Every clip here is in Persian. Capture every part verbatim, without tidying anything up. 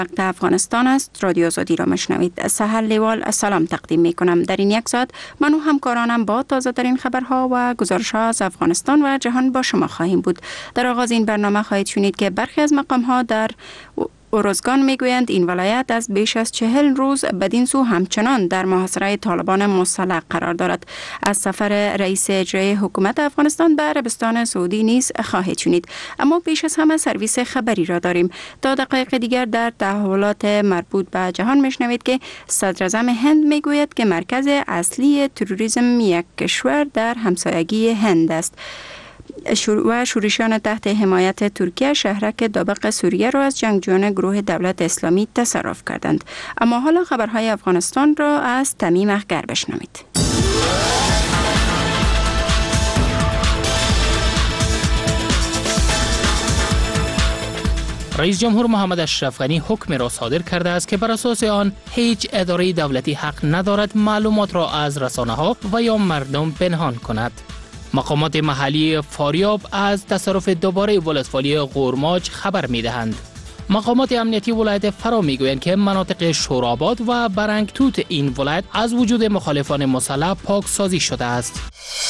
وقت افغانستان است. رادیو آزادی را مشنوید. سحر لیوال سلام تقدیم می کنم. در این یک ساعت من و همکارانم با تازه ترین خبرها و گزارش ها از افغانستان و جهان با شما خواهیم بود. در آغاز این برنامه خواهید شنید که برخی از مقام ها در اروزگان میگویند این ولایت از بیش از چهل روز بدین سو همچنان در محاصره طالبان مسلح قرار دارد. از سفر رئیس اجرایی حکومت افغانستان به عربستان سعودی نیز خواهید شنید. اما بیش از همه سرویس خبری را داریم. تا دقایق دیگر در تحولات مربوط به جهان میشنوید که صدر اعظم هند میگوید که مرکز اصلی تروریسم یک کشور در همسایگی هند است و شورشیان تحت حمایت ترکیه شهرک دابق سوریه را از جنگجویان گروه دولت اسلامی تصرف کردند. اما حالا خبرهای افغانستان را از تمیم اخگر بشنوید. رئیس جمهور محمد اشرف غنی حکم را صادر کرده است که بر اساس آن هیچ اداره دولتی حق ندارد معلومات را از رسانه‌ها و یا مردم پنهان کند. مقامات محلی فاریاب از تصرف دوباره ولسوالی غورماج خبر می‌دهند. مقامات امنیتی ولایت فرا می‌گویند که مناطق شوراباد و برنگتوت این ولایت از وجود مخالفان مسلح پاکسازی شده است.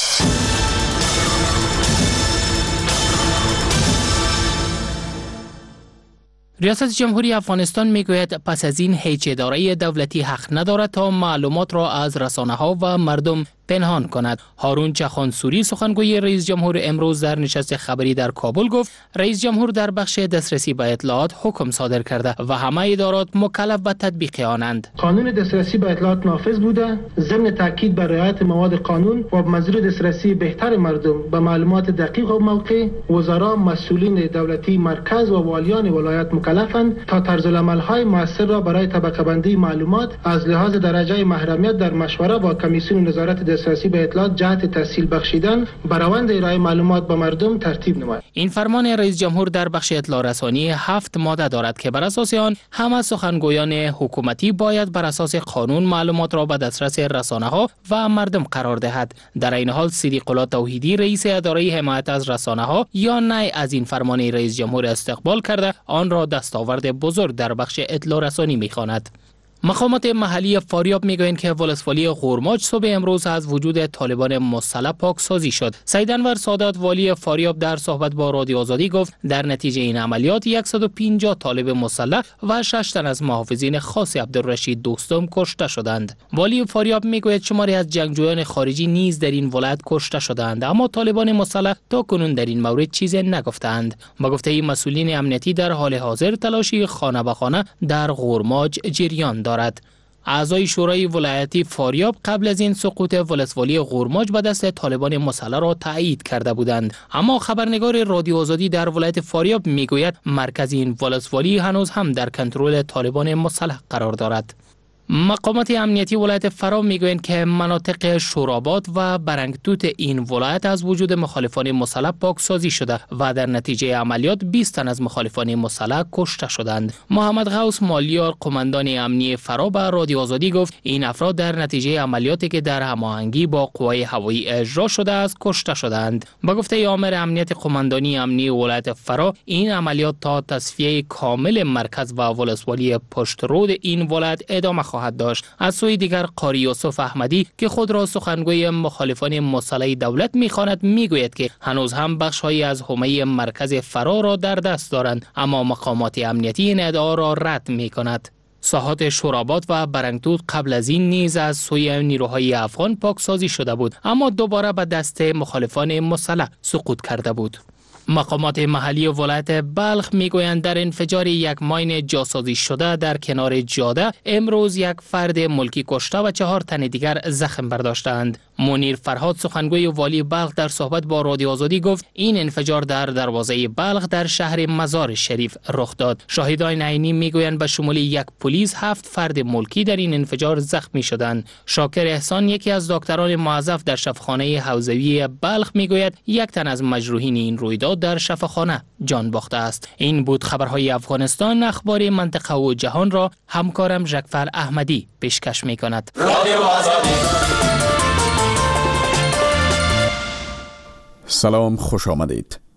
ریاست جمهوری افغانستان میگوید پس از این هیچ اداره دولتی حق ندارد تا معلومات را از رسانه‌ها و مردم پنهان کند. هارون چخانسوری سخنگوی رئیس جمهور امروز در نشست خبری در کابل گفت رئیس جمهور در بخش دسترسی به اطلاعات حکم صادر کرده و همه ادارات مکلف به تطبیق آنند. قانون دسترسی به اطلاعات نافذ بوده، ضمن تاکید بر رعایت مواد قانون و منظور دسترسی بهتر مردم به معلومات دقیق و موقع، وزرا مسئولین دولتی مرکز و والیان ولایت مکلفند تا طرزالعمل‌های مؤثر را برای طبقه بندی معلومات از لحاظ درجه محرمیت در مشوره با کمیسیون نظارت دسترسی به اطلاعات جهت تسهیل بخشیدن بر روند ارائه معلومات به مردم ترتیب نماید. این فرمان رئیس جمهور در بخش اطلاع رسانی هفت ماده دارد که بر اساس آن همه سخنگویان حکومتی باید بر اساس قانون معلومات را به دسترس رسانه‌ها و مردم قرار دهد. در این حال صدیق الله توحیدی رئیس اداره حمایت از رسانه‌ها یا نه از این فرمان رئیس جمهور استقبال کرده آن را دستاورد بزرگ در بخش اطلاع رسانی می‌خواند. مقامات محلی فاریاب میگویند که ولسوالی غورماج صبح امروز از وجود طالبان مسلح پاکسازی شد. سید انور سادات والی فاریاب در صحبت با رادیو آزادی گفت در نتیجه این عملیات صد و پنجاه طالب مسلح و شش تن از محافظین خاص عبدالرشید دوستم کشته شدند. والی فاریاب میگوید شماری از جنگجویان خارجی نیز در این ولایت کشته شدند، اما طالبان مسلح تا کنون در این مورد چیزی نگفتند. با گفته مسئولین امنیتی در حال حاضر تلاشی خانه به خانه در غورماج جریان دارد. اعضای شورای ولایتی فاریاب قبل از این سقوط ولسوالی غورماج به دست طالبان مسلح را تایید کرده بودند، اما خبرنگار رادیو آزادی در ولایت فاریاب میگوید مرکز این ولسوالی هنوز هم در کنترل طالبان مسلح قرار دارد. مقامات امنیتی ولایت فرا میگویند که مناطق شوراباد و برنگتوت این ولایت از وجود مخالفان مسلح پاکسازی شده و در نتیجه عملیات بیست تن از مخالفان مسلح کشته شدند. محمد غوث مالیار قماندان امنیتی فرا به رادیو آزادی گفت این افراد در نتیجه عملیاتی که در هماهنگی با قوای هوایی اجرا شده است کشته شدند. با گفته آمر امنیت قماندانی امنیتی ولایت فرا این عملیات تا تصفیه کامل مرکز و ولسوالی پشت رود این ولایت ادامه خواهد داشت. از سوی دیگر قاری یوسف احمدی که خود را سخنگوی مخالفان مسلح دولت می‌خواند میگوید که هنوز هم بخش‌هایی از حومه مرکز فرا را در دست دارند، اما مقامات امنیتی این ادعا را رد می‌کند. ساحات شوراباد و برنگتوت قبل از این نیز از سوی نیروهای افغان پاکسازی شده بود، اما دوباره به دست مخالفان مسلح سقوط کرده بود. مقامات محلی ولایت بلخ میگویند در انفجار یک ماین جاسازی شده در کنار جاده امروز یک فرد ملکی کشته و چهار تن دیگر زخم برداشتند. منیر فرهاد سخنگوی والی بلخ در صحبت با رادیو آزادی گفت این انفجار در دروازه بلخ در شهر مزار شریف رخ داد. شاهدان عینی میگویند به شمول یک پلیس هفت فرد ملکی در این انفجار زخمی شدند. شاکر احسان یکی از دکتران موظف در شفاخانه حوزوی بلخ میگوید یک تن از مجروحین این رویداد در شفاخانه جان باخته است. این بود خبرهای افغانستان. اخبار منطقه و جهان را همکارم ژکفر احمدی پیشکش میکند. رادیو آزادی. سلام، خوش آمدید.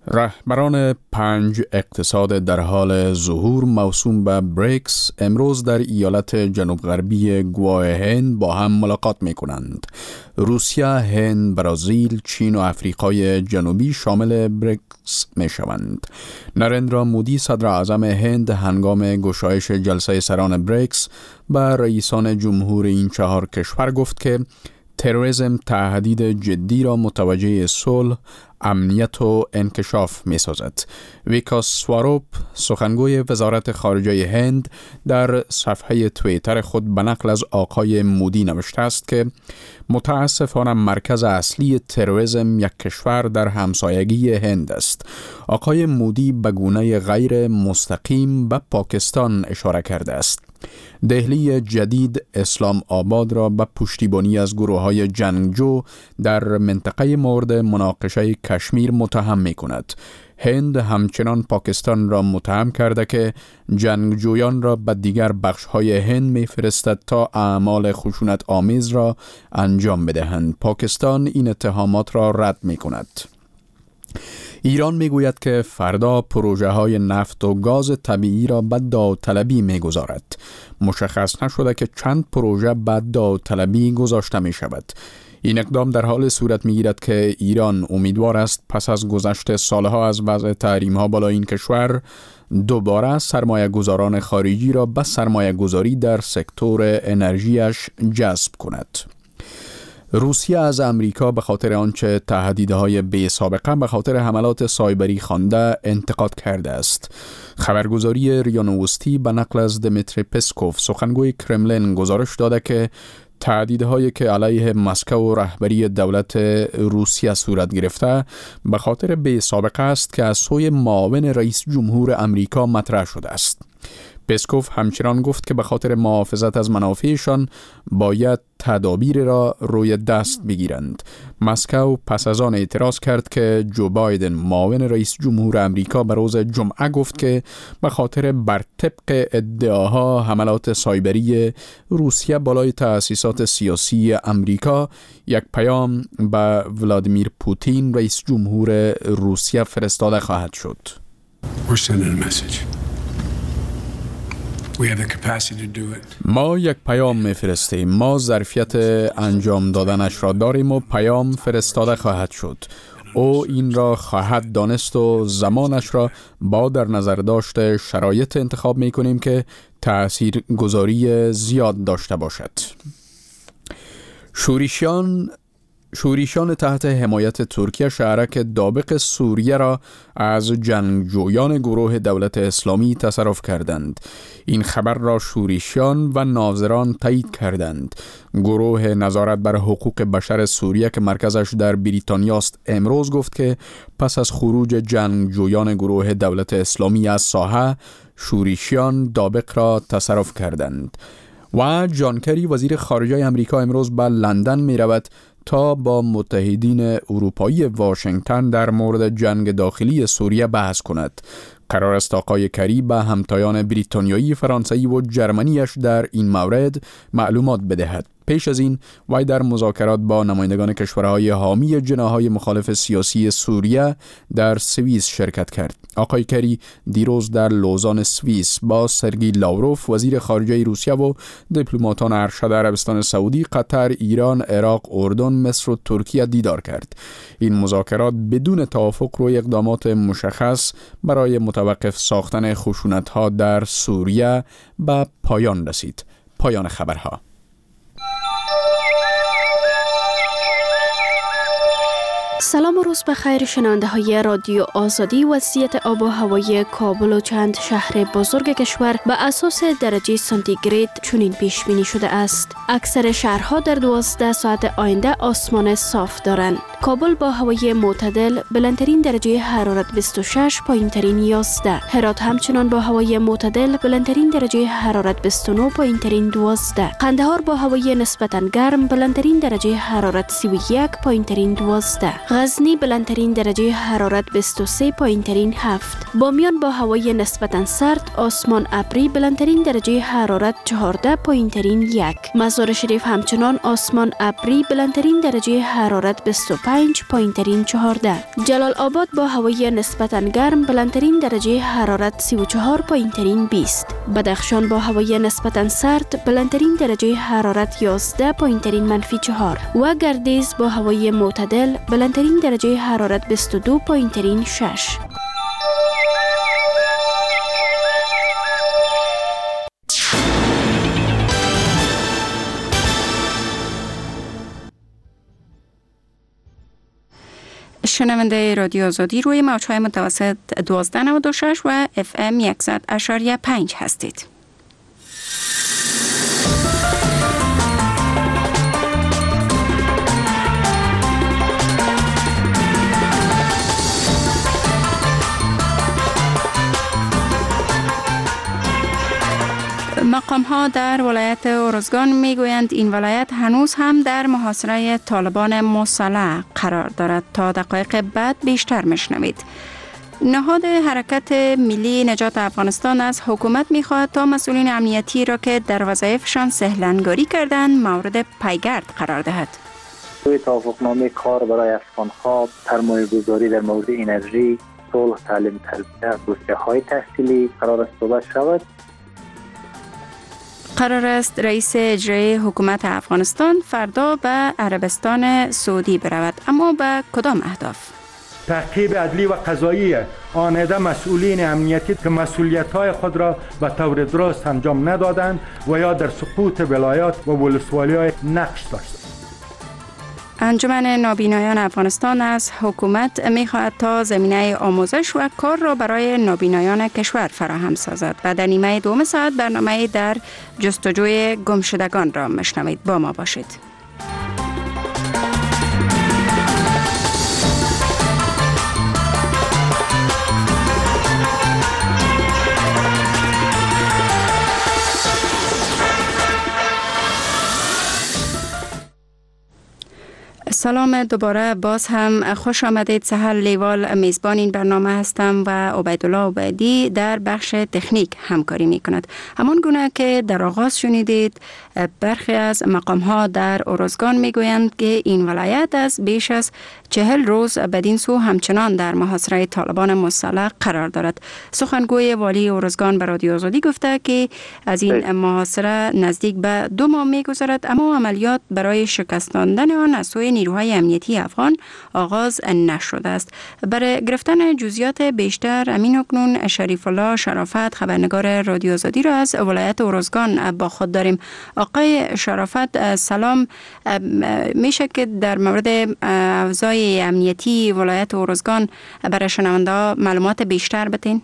رهبران پنج اقتصاد در حال ظهور موسوم به بریکس امروز در ایالت جنوب غربی گواه هند با هم ملاقات می کنند. روسیه، هند، برزیل، چین و آفریقای جنوبی شامل بریکس می شوند. نریندرا مودی صدر اعظم هند هنگام گشایش جلسه سران بریکس به رئیسان جمهور این چهار کشور گفت که تروریسم تهدید جدی را متوجه صلح، امنیت و انکشاف می سازد. ویکاس سواروپ سخنگوی وزارت خارجه هند در صفحه توییتر خود به نقل از آقای مودی نوشته است که متاسفانه مرکز اصلی تروریسم یک کشور در همسایگی هند است. آقای مودی به گونه غیر مستقیم به پاکستان اشاره کرده است. دهلی جدید اسلام آباد را به پشتیبانی از گروه‌های جنگجو در منطقه مورد مناقشه کشمیر متهم می کند. هند همچنان پاکستان را متهم کرده که جنگجویان را به دیگر بخش‌های هند می‌فرستد تا اعمال خشونت آمیز را انجام بدهند. پاکستان این اتهامات را رد می‌کند. ایران میگوید که فردا پروژه های نفت و گاز طبیعی را به داوطلبی میگذارد. مشخص نشده که چند پروژه به داوطلبی گذاشته می شود. این اقدام در حال صورت میگیرد که ایران امیدوار است پس از گذشت سالها از وضع تحریم ها بالای این کشور دوباره سرمایه گذاران خارجی را به سرمایه گذاری در سکتور انرژیش جذب کند. روسیه از امریکا به خاطر آنچه تهدیدهای بی سابقه به خاطر حملات سایبری خوانده انتقاد کرده است. خبرگزاری ریا نووستی به نقل از دمیتری پسکوف سخنگوی کرملین گزارش داده که تهدیدهایی که علیه مسکو و رهبری دولت روسیه صورت گرفته به خاطر بی سابقه است که از سوی معاون رئیس جمهور امریکا مطرح شده است. پسکوف همچنان گفت که به خاطر محافظت از منافعشان باید تدابیر را روی دست بگیرند. مسکو پس از آن اعتراض کرد که جو بایدن معاون رئیس جمهور امریکا به روز جمعه گفت که به خاطر بر طبق ادعاها حملات سایبری روسیه بالای تأسیسات سیاسی امریکا یک پیام به ولادیمیر پوتین رئیس جمهور روسیه فرستاده خواهد شد. We're sending a message. ما یک پیام میفرستیم. ما ظرفیت انجام دادنش را داریم و پیام فرستاده خواهد شد. او این را خواهد دانست و زمانش را با در نظر داشت شرایط انتخاب می کنیم که تأثیر گذاری زیاد داشته باشد. شورشیان شورشیان تحت حمایت ترکیه شهرک دابق سوریه را از جنگجویان گروه دولت اسلامی تصرف کردند. این خبر را شورشیان و ناظران تایید کردند. گروه نظارت بر حقوق بشر سوریه که مرکزش در بریتانیا است امروز گفت که پس از خروج جنگجویان گروه دولت اسلامی از ساحه، شورشیان دابق را تصرف کردند. و جان کری وزیر خارجه امریکا امروز به لندن می رود تا با متحدین اروپایی واشنگتن در مورد جنگ داخلی سوریه بحث کند. قرار است آقای کری به همتایان بریتانیایی، فرانسوی و جرمنیش در این مورد معلومات بدهد. پیش از این وی در مذاکرات با نمایندگان کشورهای حامی جناحهای مخالف سیاسی سوریه در سوئیس شرکت کرد. آقای کری دیروز در لوزان سوئیس با سرگئی لاوروف وزیر خارجه روسیه و دیپلماتان ارشد عربستان سعودی، قطر، ایران، عراق، اردن، مصر و ترکیه دیدار کرد. این مذاکرات بدون توافق روی اقدامات مشخص برای متوقف ساختن خشونت‌ها در سوریه به پایان رسید. پایان خبرها. سلام و روز بخیر شنونده های رادیو آزادی. وضعیت آب و هوای کابل و چند شهر بزرگ کشور به اساس درجه سانتیگراد چنین پیش بینی شده است. اکثر شهرها در دوازده ساعت آینده آسمان صاف دارند. کابل با هوای معتدل بلندترین درجه حرارت بیست و شش، پایینترین یازده. هرات همچنان با هوای معتدل بلندترین درجه حرارت بیست و نه، پایینترین دوازده. قندهار با هوای نسبتاً گرم بلندترین درجه حرارت سی و یک، پایینترین دوازده. غزنی بلندترین درجه حرارت بیست و سه، پایینترین هفت. بامیان با هوای نسبتاً سرد آسمان ابری بلندترین درجه حرارت چهارده، پایینترین یک. مزار شریف همچنان آسمان ابری بلندترین درجه حرارت بیست و پنج، پنج، پایینترین چهارده. جلال آباد با هوای نسبتاً گرم بلندترین درجه حرارت سی و چهار، پایینترین بیست. بدخشان با هوای نسبتاً سرد بلندترین درجه حرارت یازده، پایینترین منفی چهار و گردیز با هوای معتدل بلندترین درجه حرارت بیست و دو، پایینترین شش. شنونده رادیو آزادی روی موج‌های متوسط دوازده نود و شش و اف ام صد و پنج هستید. مقام ها در ولایت ارزگان می گویند این ولایت هنوز هم در محاصره طالبان مسلح قرار دارد. تا دقایق بعد بیشتر میشنوید. نهاد حرکت ملی نجات افغانستان از حکومت می خواهد تا مسئولین امنیتی را که در وظایفشان سهلنگاری کردند مورد پیگرد قرار دهد. توی توافقنامه کار برای افغان‌ها سرمایه گذاری در مورد انرژی، صلح، تعلیم، تربیت، بورسیه‌های تحصیلی قرار است صحبت شود. قرار است رئیس اجرایی حکومت افغانستان فردا به عربستان سعودی برود، اما به کدام اهداف؟ تعقیب عدلی و قضایی آنیده مسئولین امنیتی که مسئولیت‌های خود را به طور درست انجام ندادند و یا در سقوط ولایات و ولسوالی‌های نقش داشتند. انجمن نابینایان افغانستان از حکومت می‌خواهد تا زمینه آموزش و کار را برای نابینایان کشور فراهم سازد و در نیمه دوم ساعت برنامه در جستجوی گمشدگان را میشنوید. با ما باشید. سلام دوباره، باز هم خوش آمدید. سحر لیوال میزبان این برنامه هستم و عبیدالله عبیدی در بخش تکنیک همکاری می کند. همان گونه که در آغاز شنیدید، برخی از مقام ها در ارزگان می گویند که این ولایت از بیش از چهل روز بدین سو همچنان در محاصره طالبان مسلح قرار دارد. سخنگوی والی ارزگان به رادیو آزادی گفته که از این محاصره نزدیک به دو ماه می گذرد، اما عملیات برای شکستاندن آن از سوی نیروهای امنیتی افغان آغاز نشده است. برای گرفتن جزئیات بیشتر امین اکنون شریف الله شرافت خبرنگار رادیو آزادی را از ولایت ارزگان با خود داریم. آقای شرافت سلام، میشه که در مورد اوضاع امنیتی ولایت ارزگان برای شنونده ها معلومات بیشتر بدین؟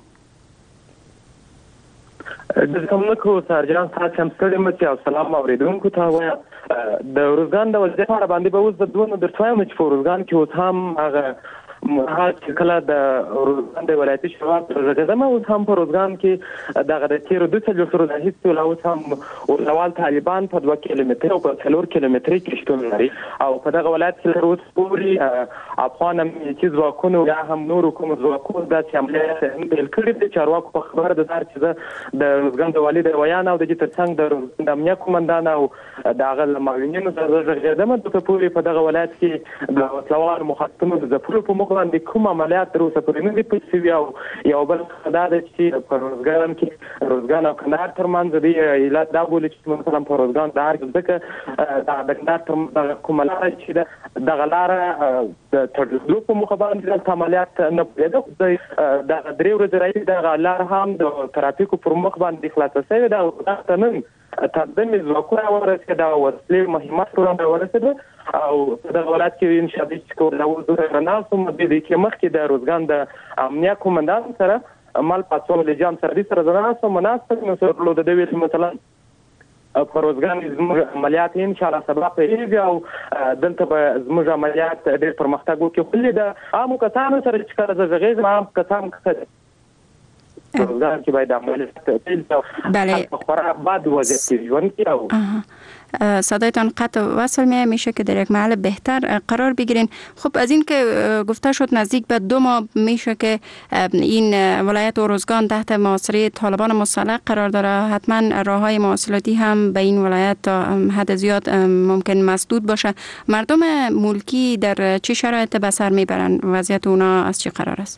دلکمونکو سرجان تاسو هم ستړي مې او سلام اوریدونکو ته وایم. د ارزګان د وضعیت په اړه باندې به اوس د دوه درته وایم چې په ارزګان کې اوس هم هغه مهال چې کله د ارزګان د ولایتي شواب راغزم اوس هم په ارزګان کې دغه د تیرو دوه څلور سره د هیڅ لا اوس هم ولوال طالبان په دوه کیلومتر او په څلور کیلومتر کې شتون لري او په دغه ولایت کې اوس پورې افغان امنیتي ځواکونو یا هم نورو کوم ځواکونو د عملیات بل کړي د چارواکو په خبره د دار چې د ارزګان د والي د ویان او د ترڅنګ د امنیت کومندان او دغه معاونینو سره راغزم د پورې په دغه ولایت کې د وسلوال مخاطبونو د ځپلو په باندې کوم عملیات تر اوسه پورې نه دي پېښ او یو بل دا د چې په ارزګان کې ارزګان او کندهار ترمنځ دی ایلات دا بولي چې مثلا په ارزګان د هر ځکه د کندهار تر کومه لاره چې د غلاره د تړلو په مخ باندې د عملیات نه پېده د درې ورځې راځي د غلار هم د ترافیکو پر مخ باندې خلاص شوی دا تنن تقدم ځواکونه ورسېده دا وسلې مهمات ورته ورسېده او د ولایت کې ان شاء الله چې کوم ډول د رناسو مدې کې مخکې د روزګان د امنیت کومندان سره مال پاتول لجام سره سره زناسو مناسب نو سره د دوی مثلا په روزګان زموږ عملیات ان شاء الله سبا پیږي او دلته به زموږ عملیات ډېر پرمختګ وکړي خو د عامو کسانو سره چې کار زغیز عام کسان روزگار که باید عملیات پیل بله خورا بعد وضعیت ژوند کی او صدایتان قطع وصل می میشه که در یک محل بهتر قرار بگیرین. خب از این که گفته شد نزدیک به دو ماه میشه که این ولایت اروزگان تحت محاصره طالبان مسلح قرار داره. حتما راههای مواصلاتی هم به این ولایت تا حد زیاد ممکن مسدود باشه. مردم ملکی در چه شرایط به سر میبرن؟ وضعیت اونا از چه قرار است؟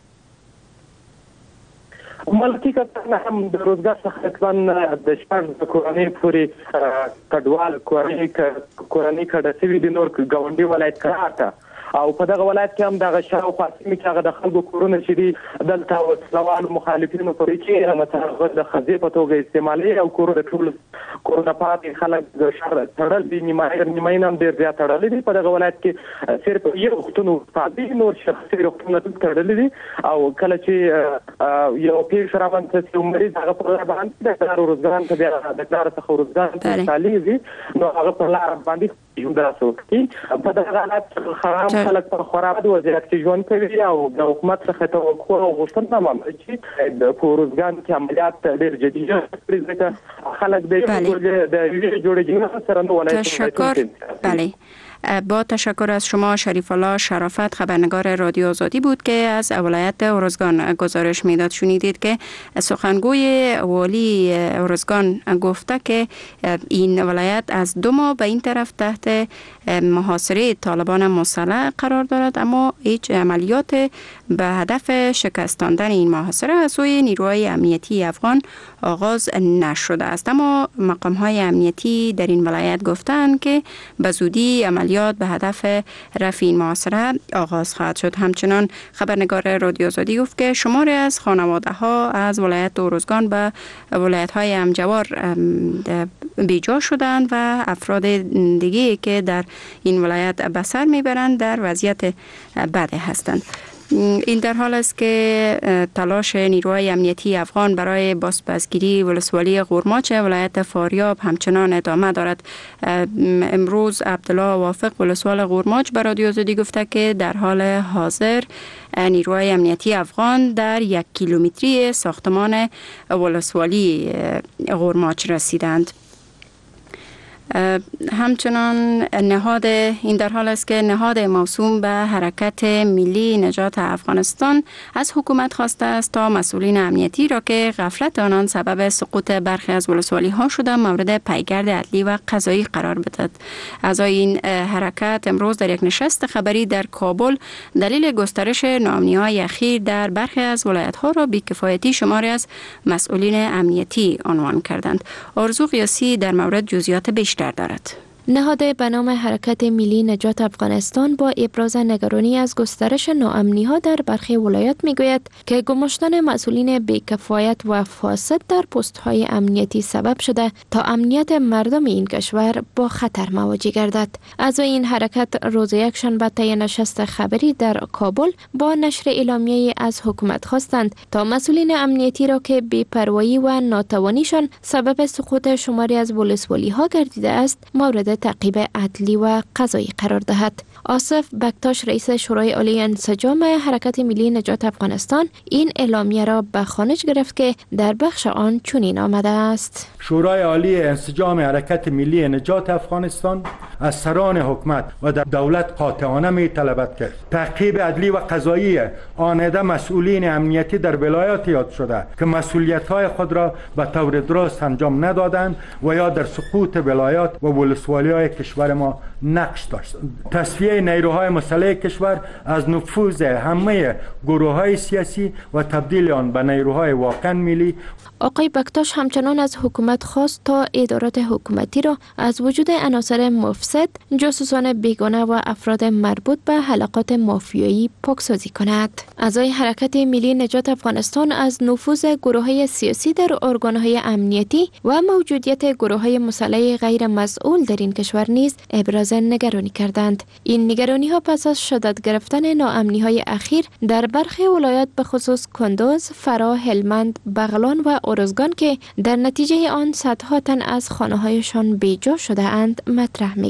ملکی که هم د روزګار څخه تقریبا د شپږ کورنۍ پورې کډوال کورنۍ کورنۍ کډه سوي د نور ګاونډي ولایت کراته او په دغه ولایت کې هم دغه شاوخوا سیمې کې هغه د خلکو کورونه چې دي دلته وسلوال مخالفینو پورې چې مثلا د خزې په توګه استعمالي او کور د ټول کورونه پاتې خلک د شر تړل دي نیمه نیمه هم ډېر زیات تړل دي په دغه ولایت کې صرف یو وختونو پاتې نور شخصي روغتونونه تړل دي او کله چې یو پیښ راوند چې مریض هغه په باندې د کار روزګار ته بیا د کار څخه روزګار ته تعلیمي نو هغه په لار باندې یو دراسو کې په دغه حالت خراب خلک په خراب وضعیت کې ژوند کوي او د حکومت څخه توقع او غوښتنه مامله چې د پروزګان کې عملیات ډېر جدي دي ځکه خلک د ویډیو جوړجوړ سره نو ولایت تشکر. بله با تشکر از شما شریف الله شرافت، خبرنگار رادیو آزادی بود که از ولایت اروزگان گزارش میداد. شنیدید که سخنگوی والی اروزگان گفته که این ولایت از دو ماه به این طرف تحت محاصره طالبان مسلح قرار دارد، اما هیچ عملیات به هدف شکستاندن این محاصره از سوی نیروهای امنیتی افغان آغاز نشده است. اما مقام های امنیتی در این ولایت گفتند که به زودی عملیات به هدف رفع این محاصره آغاز خواهد شد. همچنان خبرنگار رادیو آزادی گفت که شماری از خانواده ها از ولایت اروزگان به ولایت های همجوار بیجا شدند و افراد دیگه که در این ولایت به سر میبرند در وضعیت بد هستند. این در حال است که تلاش نیروهای امنیتی افغان برای بازپسگیری ولسوالی غورماچ ولایت فاریاب همچنان ادامه دارد. امروز عبدالله وافق ولسوال غورماچ به رادیو آزادی گفته که در حال حاضر نیروهای امنیتی افغان در یک کیلومتری ساختمان ولسوالی غورماچ رسیدند. همچنان نهاد این در حال است که نهاد موسوم به حرکت ملی نجات افغانستان از حکومت خواسته است تا مسئولین امنیتی را که غفلت آنان سبب سقوط برخی از ولسوالی ها شده مورد پیگرد عدلی و قضایی قرار بدهد. اعضای این حرکت امروز در یک نشست خبری در کابل دلیل گسترش ناامنی های اخیر در برخی از ولایت ها را بی‌کفایتی شماری از مسئولین امنیتی عنوان کردند. آرزو قیاسی در مورد جزئیات بیشتر دارد. نهاد به نام حرکت ملی نجات افغانستان با ابراز نگرانی از گسترش ناامنی ها در برخی ولایات می گوید که گماشتن مسئولین بی‌کفایت و فاسد در پست های امنیتی سبب شده تا امنیت مردم این کشور با خطر مواجه گردد. اعضای این حرکت روز یکشنبه طی نشست خبری در کابل با نشر اعلامیه از حکومت خواستند تا مسئولین امنیتی را که بی‌پروایی و ناتوانیشان سبب سقوط شماری از ولسوالی ها گردیده است مورد تعقیب عدلی و قضایی قرار دهد. آصف بکتاش رئیس شورای عالی انسجام حرکت ملی نجات افغانستان این اعلامیه را به خوانش گرفت که در بخش آن چنین آمده است: شورای عالی انسجام حرکت ملی نجات افغانستان از سران حکومت و دولت قاطعانه می طلبد که تعقیب عدلی و قضایی آنده مسئولین امنیتی در ولایات یاد شده که مسئولیت‌های خود را به طور درست انجام ندادند و یا در سقوط ولایات و ولسوالی‌های کشور ما نقش داشتند. تصفیه نیروهای مسلح کشور از نفوذ همه گروه‌های سیاسی و تبدیل آن به نیروهای واقعا ملی. آقای بکتاش همچنان از حکومت خواست تا ادارات حکومتی را از وجود عناصر مفسد، جاسوسان بیگانه و افراد مربوط به حلقات مافیایی پاکسازی کند. اعضای حرکت ملی نجات افغانستان از نفوذ گروه‌های سیاسی در ارگان‌های امنیتی و موجودیت گروه‌های مسلح غیر مسئول در این کشور نیز ابراز نگرانی کردند. این نگرانی‌ها پس از شدت گرفتن ناامنی‌های اخیر در برخی ولایات به خصوص کندوز، فرا، هلمند، بغلان و اروزگان که در نتیجه آن صدها تن از خانه‌هایشان بیجا شده اند مطرح می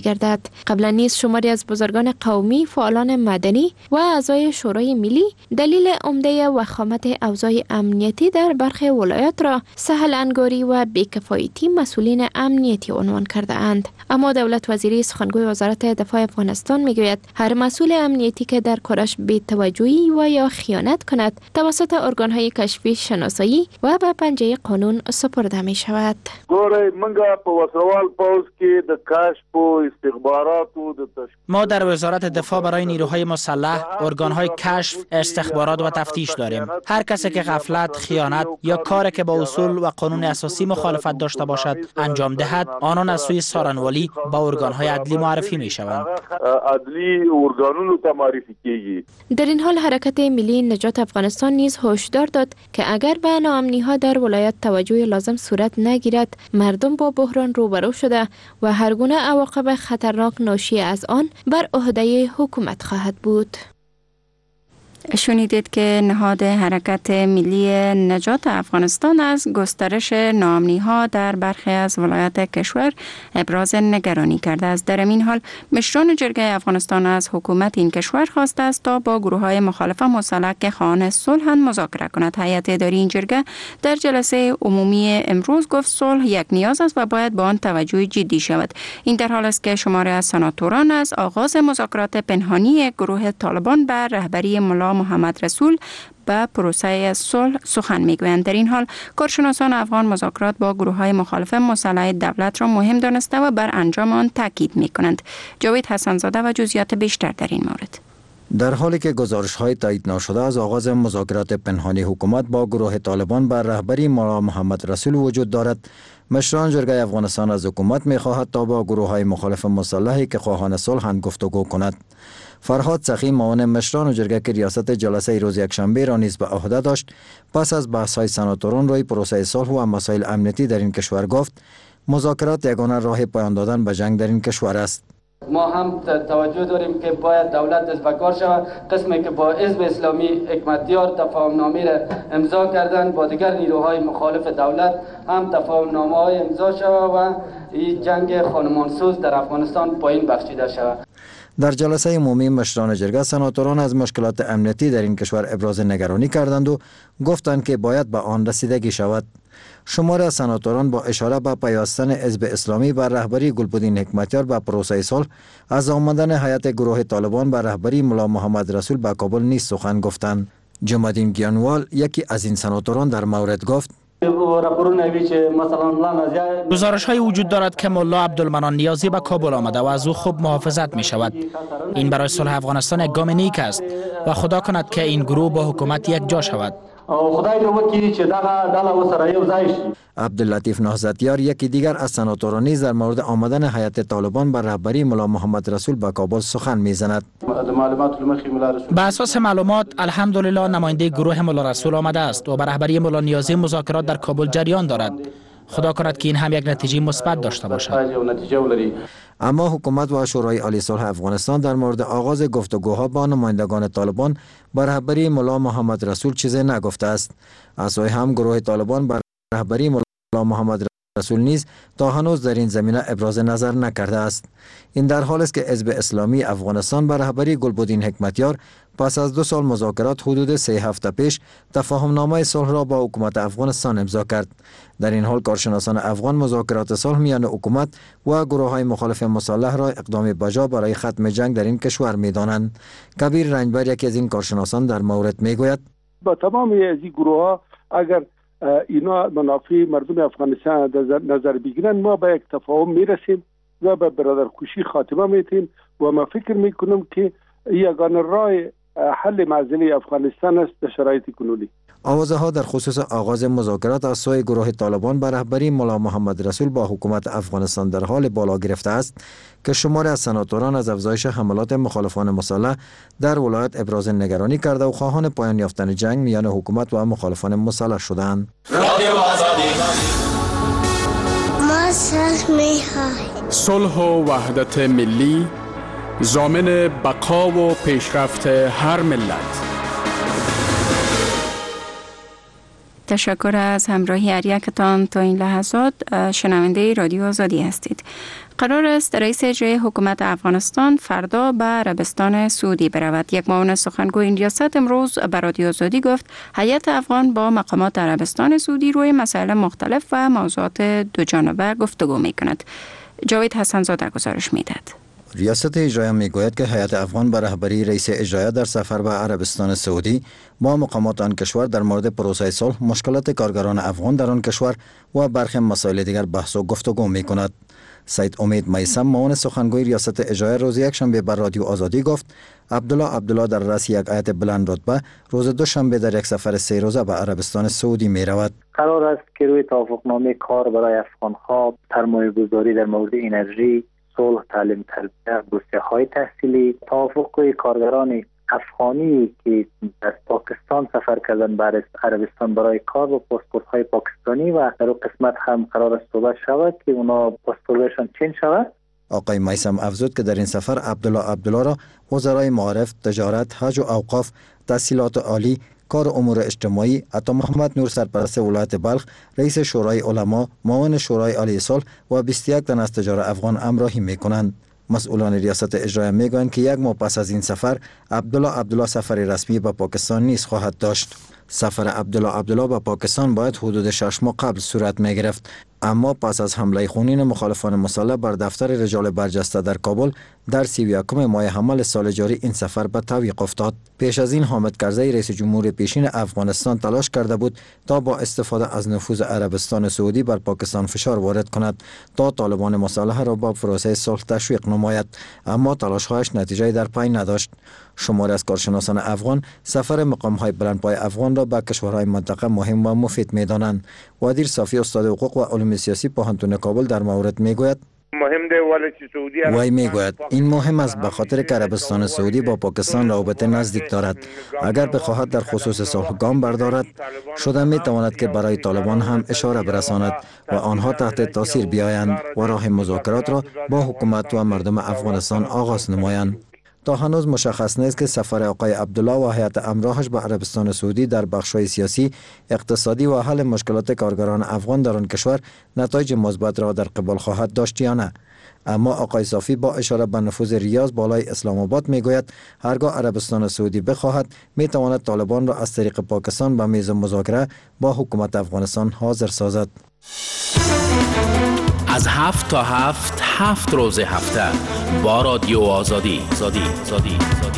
گردد. قبلا نیز شماری از بزرگان قومی، فعالان مدنی و اعضای شورای ملی دلیل عمده وخامت اوضاع امنیتی در برخی ولایات را سهل انگاری و بی‌کفایتی مسئولین امنیتی عنوان کرده اند. اما دولت وزیری سخنگوی وزارت دفاع افغانستان میگوید هر مسئول امنیتی که در کارش بی‌توجهی و یا خیانت کند توسط ارگان‌های کشفی شناسایی و به پنجه قانون سپرده می شود. ما در وزارت دفاع برای نیروهای مسلح ارگان‌های کشف، استخبارات و تفتیش داریم. هر کسی که غفلت، خیانت یا کاری که با اصول و قانون اساسی مخالفت داشته باشد انجام دهد، آنان از سوی سارنوالی با ارگان‌های عدلی معرفی می شوند. در این حال حرکت ملی نجات افغانستان نیز هشدار داد که اگر به ناامنی‌ها در ولایت توجه لازم صورت نگیرد، مردم با بحران روبرو شده و هر گونه عواقب خطرناک ناشی از آن بر عهده حکومت خواهد بود. شنیدید که نهاد حرکت ملی نجات افغانستان از گسترش ناامنی‌ها در برخی از ولایات کشور ابراز نگرانی کرده است. در این حال مشران جرگه افغانستان از حکومت این کشور خواسته است تا با گروه‌های مخالف مسلح که خواهان صلح مذاکره کند. هیئت اداری این جرگه در جلسه عمومی امروز گفت صلح یک نیاز است و باید به آن توجه جدی شود. این در حال است که شماری از سناتوران از آغاز مذاکرات پنهانی گروه طالبان بر رهبری ملا محمد رسول به پروسه صلح سخن میگویند. در این حال کارشناسان افغان مذاکرات با گروه‌های مخالف مسلح دولت را مهم دانسته و بر انجام آن تاکید میکنند. جاوید حسن‌زاده و جزئیات بیشتر در این مورد. در حالی که گزارش‌های تایید نشده از آغاز مذاکرات پنهانی حکومت با گروه طالبان بر رهبری مولا محمد رسول وجود دارد، مشران جرگه افغانستان از حکومت می‌خواهد تا با گروه‌های مخالف مسلحی که خواهان صلح گفتگو کند. فرهاد سخی معاون مشران جرگه که ریاست جلسه روز یکشنبه را نیز به عهده داشت، پس از بحث‌های سناتوران روی پروسه صلح و مسائل امنیتی در این کشور گفت مذاکرات یگانه راه پایان دادن به جنگ در این کشور است. ما هم توجه داریم که باید دولت دست به کار شود. قسمی که با حزب اسلامی حکمتیار تفاهم‌نامه را امضا کردن، با دیگر نیروهای مخالف دولت هم تفاهم‌نامه‌های امضا شود و این جنگ خانمانسوز در افغانستان پایین بخشیده شود. در جلسه عمومی مشران جرگه سناتوران از مشکلات امنیتی در این کشور ابراز نگرانی کردند و گفتند که باید به آن رسیدگی شود. شماری از سناتوران با اشاره به پیوستن حزب اسلامی بر رهبری گلبدین حکمتیار به پروسه صلح از آمدن هیئت گروه طالبان بر رهبری ملا محمد رسول به کابل نیز سخن گفتند. جمادین گیانوال یکی از این سناتوران در مورد گفت گزارش های وجود دارد که ملا عبدالمنان نیازی به کابل آمده و از او خوب محافظت می شود. این برای صلح افغانستان یک گام نیک است و خدا کند که این گروه با حکومت یک جا شود. عبداللطیف نهضتیار یکی دیگر از سناتوران نیز در مورد آمدن هیئت طالبان بر رهبری ملا محمد رسول به کابل سخن میزند. به اساس معلومات الحمدلله نماینده گروه ملا رسول آمده است و بر رهبری ملا نیازی مذاکرات در کابل جریان دارد. خدا کند که این هم یک نتیجه مثبت داشته باشد. اما حکومت و شورای عالی صلح افغانستان در مورد آغاز گفتگوها با نمایندگان طالبان بر رهبری ملا محمد رسول چیزی نگفته است. از سوی هم گروه طالبان بر رهبری ملا محمد رسول نیز تا هنوز در این زمینه ابراز نظر نکرده است. این در حال است که حزب اسلامی افغانستان بر رهبری گلبدین حکمتیار پس از دو سال مذاکرات حدود سه هفته پیش تفاهم‌نامه صلح را با حکومت افغانستان امضا کرد. در این حال کارشناسان افغان مذاکرات صلح میان حکومت و گروه‌های مخالف مسلح را اقدام بجا برای ختم جنگ در این کشور می‌دانند. کبیر رنجبر یکی از این کارشناسان در مورد میگوید با تمام از این گروه‌ها اگر اینا منافع مردم افغانستان نظر بگیرن ما به یک تفاهم میرسیم و به برادرخوشی خاتمه میتیم و ما فکر میکنم که یگانه راه حل معضله افغانستان است در شرایط کنونی. آوازه ها در خصوص آغاز مذاکرات از سوی گروه طالبان بر رهبری ملا محمد رسول با حکومت افغانستان در حال بالا گرفته است که شماری از سناتوران از افزایش حملات مخالفان مسلح در ولایت ابراز نگرانی کرده و خواهان پایان یافتن جنگ میان حکومت و مخالفان مسلح شدند. ما صلح می‌خواهیم. صلح و وحدت ملی ضامن بقا و پیشرفت هر ملت. تشکر از همراهی هر یکتان. تا این لحظات شنونده رادیو آزادی هستید. قرار است رئیس اجرایی حکومت افغانستان فردا به عربستان سعودی برود. یک معاون سخنگوی این ریاست امروز به رادیو آزادی گفت هیئت افغان با مقامات عربستان سعودی روی مسائل مختلف و موضوعات دو جانبه گفتگو می کند. جاوید حسن‌زاده گزارش می‌دهد. ریاست اجرایی میگوید که هیئت افغان به رهبری رئیس اجرایی در سفر به عربستان سعودی با مقامات آن کشور در مورد پروسه صلح، مشکلات کارگران افغان در آن کشور و برخی مسائل دیگر بحث و گفتگو می کند. سید امید میثم معاون سخنگوی ریاست اجرایی روز یکشنبه بر رادیو آزادی گفت عبدالله عبدالله در رأس یک هیئت بلند رتبه روز دوشنبه در یک سفر سه روزه به عربستان سعودی می رود. قرار است که روی توافقنامه کار برای افغان‌ها، سرمایه‌گذاری در مورد انرژی، صلح، تعلیم، تربیت، بورسیه‌های تحصیلی، توافق کارگران افغانی که در پاکستان سفر کردن به عربستان برای کار و پاسپورت‌های پاکستانی و در اون قسمت هم قرار است صحبت شود که اونا پاسپورتشان چین شود. آقای میثم افزود که در این سفر عبدالله عبدالله را وزرای معارف، تجارت، حج و اوقاف، تحصیلات عالی، کار امور اجتماعی، عطا محمد نور سرپرست ولایت بلخ، رئیس شورای علما، معاون شورای عالی صلح و بیست و یک تن از تجار افغان همراهی می‌کنند. مسئولان ریاست اجرایی میگویند که یک ماه پس از این سفر عبدالله عبدالله سفر رسمی به پاکستان نیز خواهد داشت. سفر عبدالله عبدالله به پاکستان باید حدود شش ماه قبل صورت می گرفت، اما پس از حمله خونین مخالفان مسلح بر دفتر رجال برجسته در کابل در سی و یکم ماه حمل سال جاری این سفر به تعویق افتاد. پیش از این حامد کرزی رئیس جمهور پیشین افغانستان تلاش کرده بود تا با استفاده از نفوذ عربستان سعودی بر پاکستان فشار وارد کند تا طالبان مسلح را با پروسه صلح تشویق نماید، اما تلاش‌هایش نتیجه در پی نداشت. شماری از کارشناسان افغان سفر مقام‌های بلندپای افغان را به کشورهای منطقه مهم و مفید می‌دانند. وادیر صافی استاد حقوق و علوم سیاسی پوهنتون کابل در مورد میگوید مهم ده ولی چه سعودی وای میگوید این مهم است به خاطر که عربستان سعودی با پاکستان رابطه نزدیک دارد. اگر بخواهد در خصوص صلح گام بردارد شده میتواند که برای طالبان هم اشاره برساند و آنها تحت تاثیر بیایند و راه مذاکرات را با حکومت و مردم افغانستان آغاز نمایند. تا هنوز مشخص نیست که سفر آقای عبدالله و هیئت همراهش به عربستان سعودی در بخش‌های سیاسی، اقتصادی و حل مشکلات کارگران افغان در آن کشور نتایج مثبت را در قبال خواهد داشت یا نه. اما آقای صافی با اشاره به نفوذ ریاض بالای اسلام آباد میگوید هرگاه عربستان سعودی بخواهد میتواند طالبان را از طریق پاکستان به میز مذاکره با حکومت افغانستان حاضر سازد. از هفت تا هفت هفت روز هفته با رادیو آزادی زادی زادی زادی.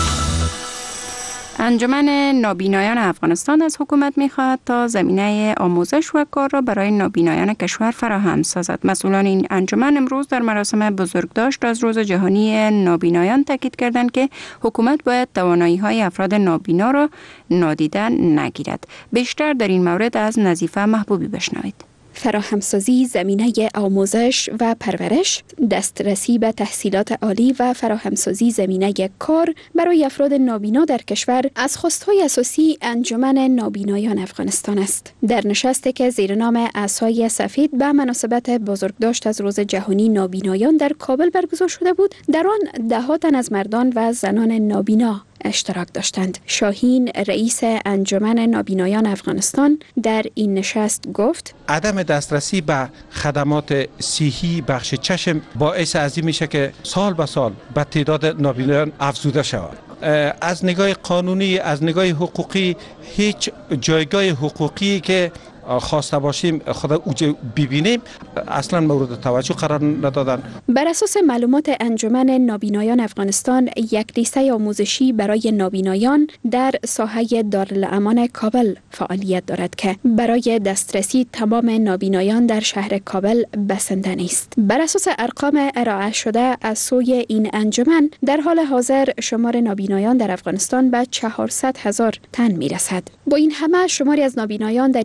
انجمن نابینایان افغانستان از حکومت می‌خواهد تا زمینه آموزش و کار را برای نابینایان کشور فراهم سازد. مسئولان این انجمن امروز در مراسم بزرگداشت از روز جهانی نابینایان تاکید کردند که حکومت باید توانایی‌های افراد نابینا را نادیده نگیرد. بیشتر در این مورد از نظیفه محبوبی بشنوید. فراهمسازی زمینه آموزش و پرورش، دسترسی به تحصیلات عالی و فراهمسازی زمینه کار برای افراد نابینا در کشور از خواستهای اساسی انجمن نابینایان افغانستان است. در نشستی که زیر نام عصای سفید به مناسبت بزرگداشت از روز جهانی نابینایان در کابل برگزار شده بود، در آن ده ها تن از مردان و زنان نابینا اشتراک داشتند. شاهین رئیس انجمن نابینایان افغانستان در این نشست گفت عدم دسترسی به خدمات صحی بخش چشم باعث از این میشه که سال به سال به تعداد نابینایان افزوده شود. از نگاه قانونی، از نگاه حقوقی هیچ جایگاه حقوقی که خواسته باشیم خدا اوج ببینیم اصلا مورد توجه قرار ندادن. بر اساس معلومات انجمن نابینایان افغانستان، یک لیسته آموزشی برای نابینایان در ساحه دارالامان کابل فعالیت دارد که برای دسترسی تمام نابینایان در شهر کابل بسنده نیست. بر اساس ارقام ارائه شده از سوی این انجمن، در حال حاضر شمار نابینایان در افغانستان به چهارصد هزار تن میرسد. با این همه شماری از نابینایان در این نشست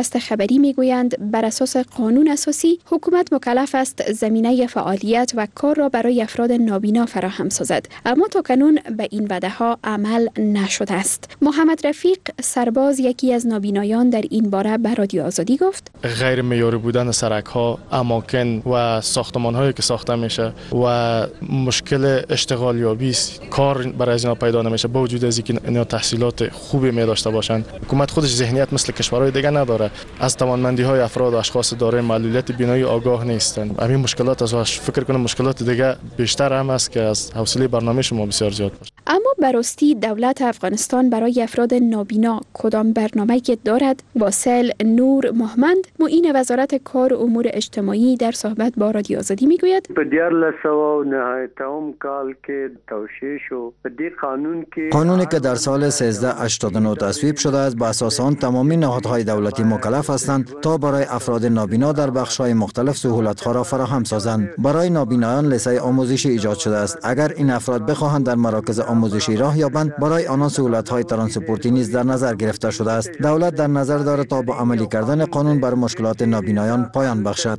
پادکست خبری میگویند بر اساس قانون اساسی حکومت مکلف است زمینه فعالیت و کار را برای افراد نابینا فراهم سازد، اما تاکنون به این وعده ها عمل نشده است. محمد رفیق سرباز یکی از نابینایان در این باره به رادیو آزادی گفت: غیر معیاری بودن سرک ها، اماکن و ساختمان هایی که ساخته میشه و مشکل اشتغال یابی، کار برای اینا پیدا نمیشه با وجود از اینکه اینا تحصیلات خوبی می داشته باشند. حکومت خودش ذهنیت مثل کشورهای دیگه نداره، از توانمندی های افراد و اشخاص دارای معلولیت بینایی آگاه نیستند. همین مشکلات از فکر کنم مشکلات دیگه بیشتر هم است که از حوصله برنامه شما بسیار زیاد باشه. اما براستی دولت افغانستان برای افراد نابینا کدام برنامه‌ای که دارد؟ واصل نور محمد معین وزارت کار و امور اجتماعی در صحبت با رادیو آزادی میگوید: په دیارلس سوه نهایتم کال کې توشیح شو په دې قانون کې قانونی که در سال سیزده هشتاد و نه تصویب شده است به اساس آن تمامی نهادهای دولتی مکلف هستند تا برای افراد نابینا در بخش‌های مختلف سهولت‌ها را فراهم سازند. برای نابینایان لیسه آموزشی ایجاد شده است. اگر این افراد بخواهند در مراکز آموزشی راه یابند، برای آنها سهولت‌های ترانسپورتی نیز در نظر گرفته شده است. دولت در نظر دارد تا با عملی کردن قانون بر مشکلات نابینایان پایان بخشد.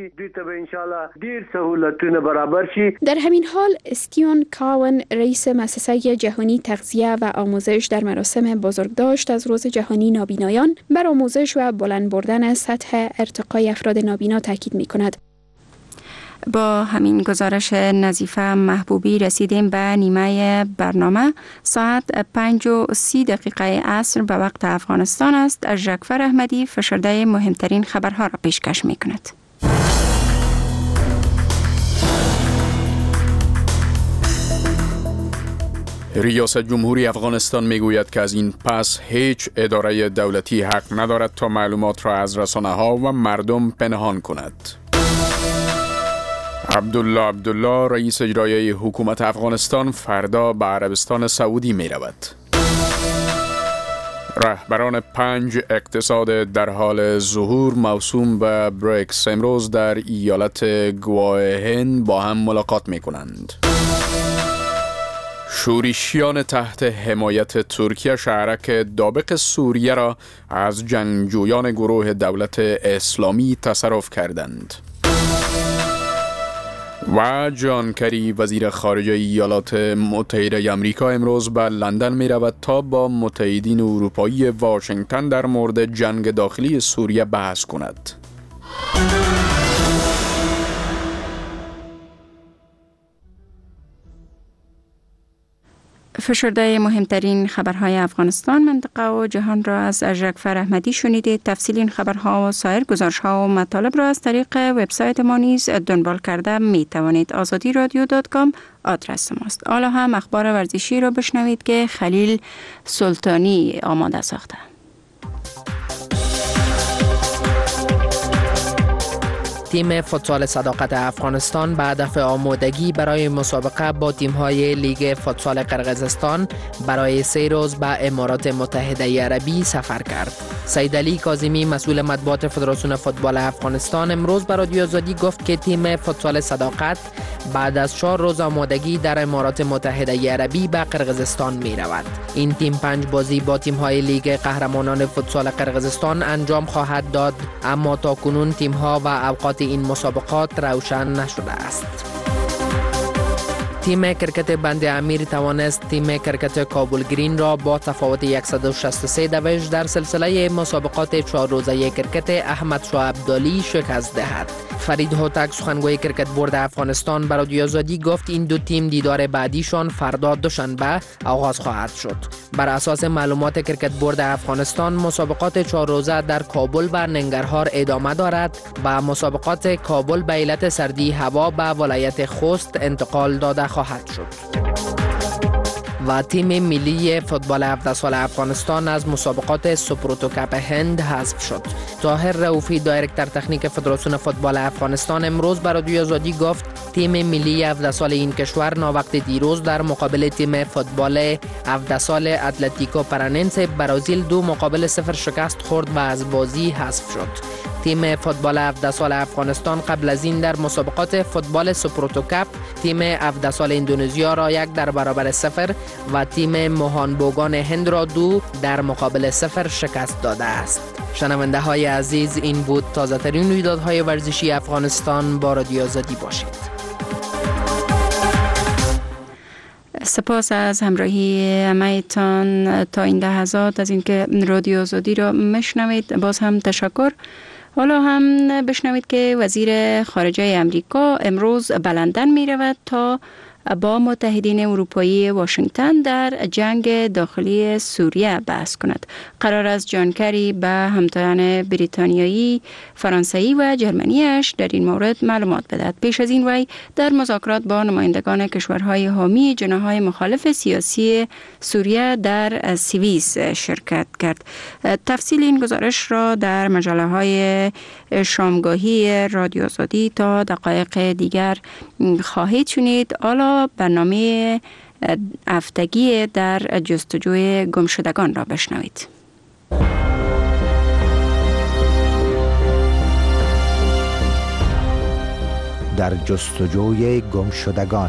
در همین حال استیون کاون رئیس مؤسسه جهانی تغذیه و آموزش در مراسم بزرگداشت از روز جهانی نابینایان بر آموزش و بلند بردن سطح ارتقای افراد نابینا تاکید می‌کند. با همین گزارش نظیفه محبوبی رسیدیم به نیمه برنامه. ساعت پنج و سی دقیقه عصر به وقت افغانستان است. از جعفر احمدی فشرده مهمترین خبرها را پیشکش می کند. ریاست جمهوری افغانستان میگوید که از این پس هیچ اداره دولتی حق ندارد تا معلومات را از رسانه‌ها و مردم پنهان کند. عبدالله عبدالله رئیس اجرایی حکومت افغانستان فردا به عربستان سعودی می رود. رهبران پنج اقتصاد در حال ظهور موسوم به بریکس امروز در ایالت گواهین با هم ملاقات می کنند. شورشیان تحت حمایت ترکیه شهرک دابق سوریه را از جنگجویان گروه دولت اسلامی تصرف کردند. و جان کری وزیر خارجه ایالات متحده آمریکا امروز به لندن می رود تا با متحدین اروپایی واشنگتن در مورد جنگ داخلی سوریه بحث کند. فشرده مهمترین خبرهای افغانستان، منطقه و جهان را از جعفر احمدی شنیدید. تفصیل این خبرها و سایر گزارش‌ها و مطالب را از طریق وبسایت ما نیز دنبال کرده می توانید. آزادی رادیو دات کام آدرس ماست. حالا هم اخبار ورزشی را بشنوید که خلیل سلطانی آماده ساخته. تیم فوتسال صداقت افغانستان به هدف آمادگی برای مسابقه با تیم‌های لیگ فوتسال قرقیزستان برای سه روز به امارات متحده عربی سفر کرد. سید علی کاظمی مسئول مطبوعات فدراسیون فوتبال افغانستان امروز به رادیو آزادی گفت که تیم فوتسال صداقت بعد از چهار روز آمادگی در امارات متحده عربی به قرقیزستان می رود. این تیم پنج بازی با تیم‌های لیگ قهرمانان فوتسال قرقیزستان انجام خواهد داد، اما تاکنون تیم‌ها و اوقات این مسابقات روشن نشده است. تیم کرکت بند امیر توانست تیم کرکت کابل گرین را با تفاوت صد و شصت و سه دویش در سلسله مسابقات چهار روزه کرکت احمد شاه عبدالی شکست دهد. فرید هوتک سخنگوی کرکت بورد افغانستان به رادیو آزادی گفت این دو تیم دیدار بعدیشان فردا دوشنبه آغاز خواهد شد. بر اساس معلومات کرکت بورد افغانستان مسابقات چهار روزه در کابل و ننگرهار ادامه دارد و مسابقات کابل به علت سردی هوا به ولایت خوست انتقال داده خواهد شد. و تیم ملی فوتبال هفده سال افغانستان از مسابقات سپروتو کپ هند حذف شد. طاهر رؤوفی دایرکتور تکنیک فدراسیون فوتبال افغانستان امروز به رادیو آزادی گفت تیم ملی هفده سال این کشور ناوقت دیروز در مقابل تیم فوتبال هفده سال اتلتیکو پراننس برازیل دو مقابل صفر شکست خورد و از بازی حذف شد. تیم فوتبال هفده سال افغانستان قبل از این در مسابقات فوتبال سپروتو کپ تیم هفده سال اندونزیا را یک در برابر صفر و تیم موهان بوگان هند را دو در مقابل صفر شکست داده است. شنونده های عزیز، این بود تازه ترین رویدادهای ورزشی افغانستان. با رادیو آزادی باشید. سپاس از همراهی همه‌تان تا این لحظات از اینکه رادیو آزادی را میشنوید. باز هم تشکر. حالا هم بشنوید که وزیر خارجه امریکا امروز به لندن می رود تا با متحدین اروپایی واشنگتن در جنگ داخلی سوریه بحث کند. قرار است جان کری به همتایان بریتانیایی، فرانسوی و جرمنیش در این مورد معلومات بدهد. پیش از این وی در مذاکرات با نمایندگان کشورهای حامی جناح‌های مخالف سیاسی سوریه در سوئیس شرکت کرد. تفصیل این گزارش را در مجله‌های شامگاهی رادیو آزادی تا دقایق دیگر خواهید شنید. حالا برنامه هفتگی در جستجوی گمشدگان را بشنوید. در جستجوی گمشدگان.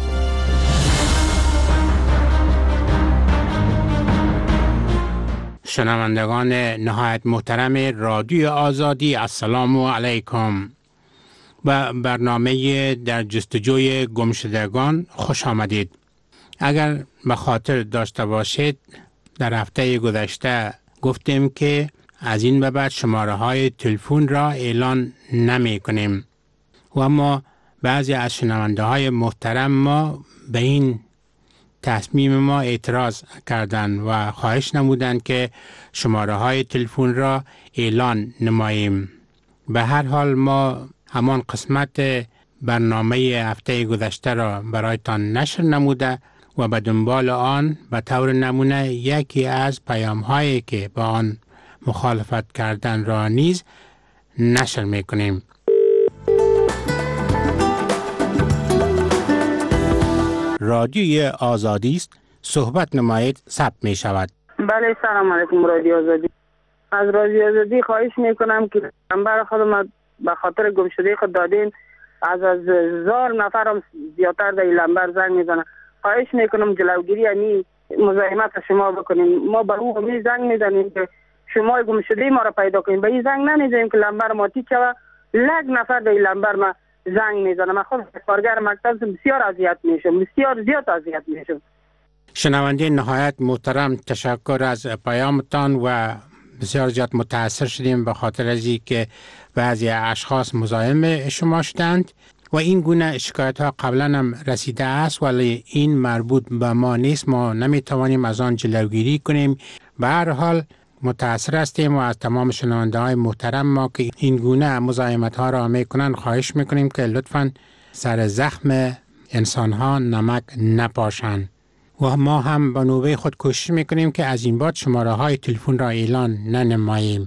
شنوندگان نهایت محترم رادیو آزادی، السلام علیکم. و برنامه در جستجوی گمشدگان خوش آمدید. اگر به خاطر داشته باشید در هفته گذشته گفتیم که از این به بعد شماره های تلفن را اعلان نمی کنیم و اما بعضی از شنونده های محترم ما به این تصمیم ما اعتراض کردند و خواهش نمودند که شماره های تلفن را اعلان نماییم. به هر حال ما همان قسمت برنامه هفته گذشته را برایتان نشر نموده و به دنبال آن به طور نمونه یکی از پیام هایی که با آن مخالفت کردن را نیز نشر می کنیم. رادیوی آزادی است، صحبت نمایید، ثبت می شود. بله، سلام علیکم رادیو آزادی. از رادیو آزادی خواهش می کنم که نمبر خودم به خاطر گمشدگی خود دادین، از از هزار نفر هم زیادتر در این نمبر زنگ میزنن. خواهش میکنم جلوگیری یعنی مزاحمت شما بکنیم. ما به او همی زنگ میزنیم که شما گمشدگی ما را پیدا کنیم، به این زنگ نمیزنیم که نمبر ما تیک شود. لگ نفر در این نمبر ما زنگ میزنم. من خود کارگر مکتب بسیار اذیت میشم، بسیار زیاد اذیت میشم. شنونده نهایت محترم، تشکر از پیامتان و بسیار زیاد متاثر شدیم به خاطر از اینکه بعضی اشخاص مزاحم شما شدند و این گونه شکایت ها قبلا هم رسیده است، ولی این مربوط به ما نیست. ما نمیتوانیم از آن جلوگیری کنیم. به هر حال متاثر هستیم و از تمام شنونده های محترم ما که این گونه مزاحمت ها را میکنند خواهش میکنیم که لطفاً سر زخم انسان ها نمک نپاشند. و ما هم به نوبه خود کوشش میکنیم که از این بعد شماره های تلفن را اعلان ننماییم.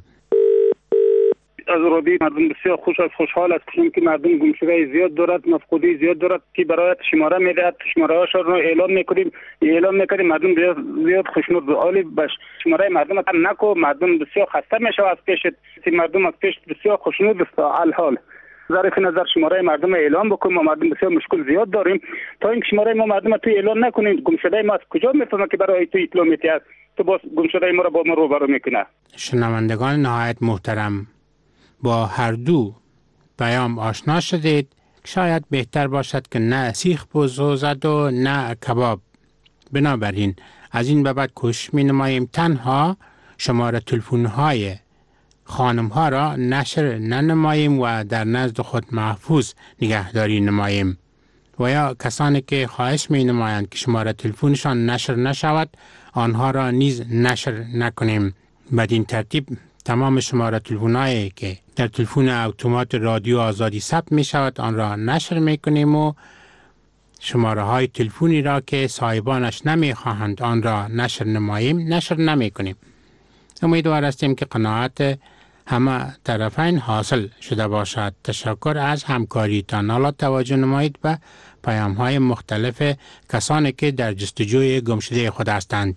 از رادی مردم بسیار خوش از خوشحال است که مردم گمشده زیاد دارد، مفقودی زیاد دارد که برای شماره میدهد. شماره هاش را اعلان میکنیم اعلان میکنیم مردم زیاد زیاد خوشنود عالی باش. شماره مردم هم نکو، مردم بسیار خسته میشه از پیشت. مردم از پیش بسیار خوشنود است. الحال ظرف نظر شماره مردم اعلان بکنیم. ما مردم بسیار مشکل زیاد داریم. تا این شماره ما مردم تو اعلان نکنیم گمشده ما از کجا میفهمه که برای تو اطلاع میدهد؟ تو باز گمشده ما را با ما روبرو میکنه. شنوندگان نهایت محترم، با هر دو پیام آشنا شدید. شاید بهتر باشد که نه سیخ بسوزد و نه کباب. بنابراین از این به بعد کوشش می نماییم تنها شماره تلفن های خانم ها را نشر ننماییم و در نزد خود محفوظ نگهداری نماییم و یا کسانی که خواهش می نمایند که شماره تلفنشان نشر نشود آنها را نیز نشر نکنیم. بدین ترتیب تمام شماره تلفن‌هایی که در تلفن اتومات رادیو آزادی ثبت می شود آن را نشر می کنیم و شماره های تلفنی را که صاحبانش نمی خواهند آن را نشر نماییم نشر نمی کنیم. امیدوار هستیم که قناعت همه طرفین حاصل شده باشد. تشکر از همکاریتان. حالا توجه نمایید به پیام های مختلف کسانی که در جستجوی گمشده خود هستند.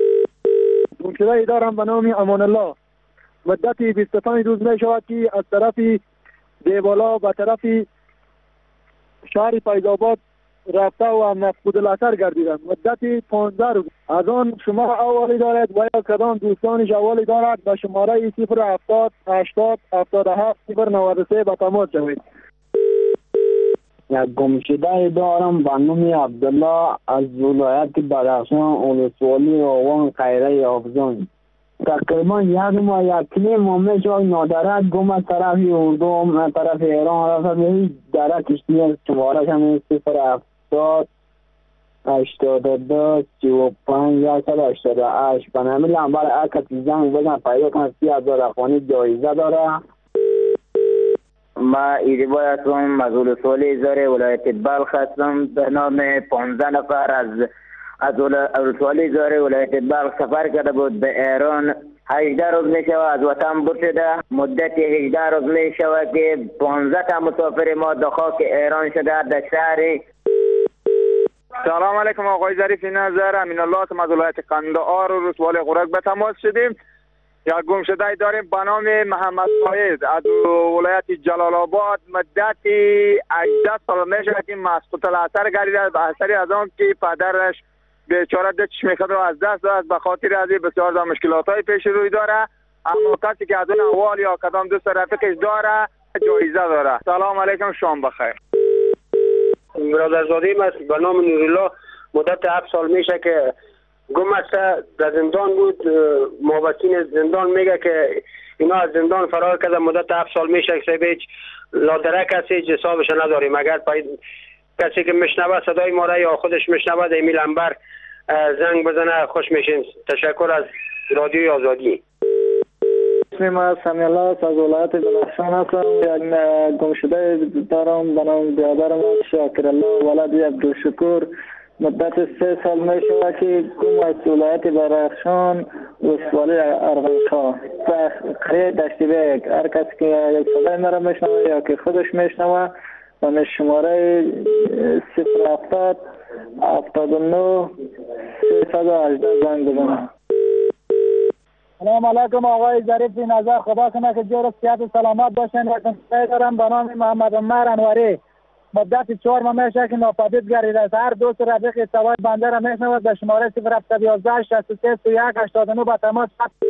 گمشده دارم به نام امان الله. مدت بیست و پنج روز می شود که از طرف دیوالا به طرف شهر فیض‌آباد رفته و مفقود الاثر گردیدند. مدت پانزده روز. از آن شما اوالی دارد و یا کدام دوستانش اوالی دارد به شماره صفر هفتاد هشتاد هفتاد و هفت صفر نود و سه به تماس شوید. یک گمشده دارم به نام عبدالله از ولایت بدخشان، ولسوالی راوان خیره حافظان. تقریبا یک ماه یک نیم ماه میشه نادرک گم از طرف اردو طرف ایران رفت. به درک کشتی شمارش هم صفر هفتاد هشتاد و دو سی و پنج یکصد و هشتاد و هشت. به نمی لنبر هر کسی زنگ بزن پیدا کنه سی هزار افغانی جایزه داره. ما ایریبای هستم، از ولسوالی ازاره ولایت بلخ هستم. به نام پانزده نفر از از ولسوالی ازاره ولایت بلخ سفر کرده بود به ایران. هجده روز می شود از وطن برد شده. مدت هجده روز می شود که پانزده تا مسافر ما در خاک ایران شده در شهر. سلام علیکم آقای ظریف نظر، امین الله هستم از ولایت قندهار و ولسوالی قرک به تماس شدیم. یک گمشده داریم به نام محمد فایز از ولایت جلال آباد. مدت هجده سال می شود که مسقوط الاثر گردیده به اثر از آن که پدرش بیچاره دو چشم خود را از دست داد. به خاطر از بسیار در مشکلات های پیش روی داره، اما کسی که از اون اول یا کدام دوست رفیقش داره جایزه داره. سلام علیکم، شام بخیر. برادرزاده است به نام نورالله. مدت هفت سال میشه که گم است، در زندان بود. مابطین زندان میگه که اینا از زندان فرار کرده. مدت هفت سال میشه که هیچ لادرک هست، هیچ حسابش نداریم. اگر کسی که میشنوه صدای ما را یا خودش میشنوه در ایمیل انبر زنگ بزنه خوش میشین. تشکر از رادیوی آزادی. اسم ما سمی الله از ولایت بدخشان هستم. یک گمشده دارم به نام برادرم شاکر الله ولد عبدالشکور. مدت سه سال می شود که گم از ولایت بدخشان ولسوالی ارغنچا قریه دشتی بیگ. هر کسی که یک صدای مرا میشنوه یا که خودش میشنوه و شماره صفر هفتاد هفتاد و نه سیصد و هجده زنگ بزنم. سلام علیکم آقای ظریف نظر، خدا کنه که جور صحت و سلامت باشین. یک گمشده دارم به نام محمد عمر انوری. مدت چهار ماه میشه که ناپدید گردیده است. هر دوست رفیق سوای بنده را میشنود به شماره صفر هفتاد و یازده شصت و سه سی و یک هشتاد و نه به تماس.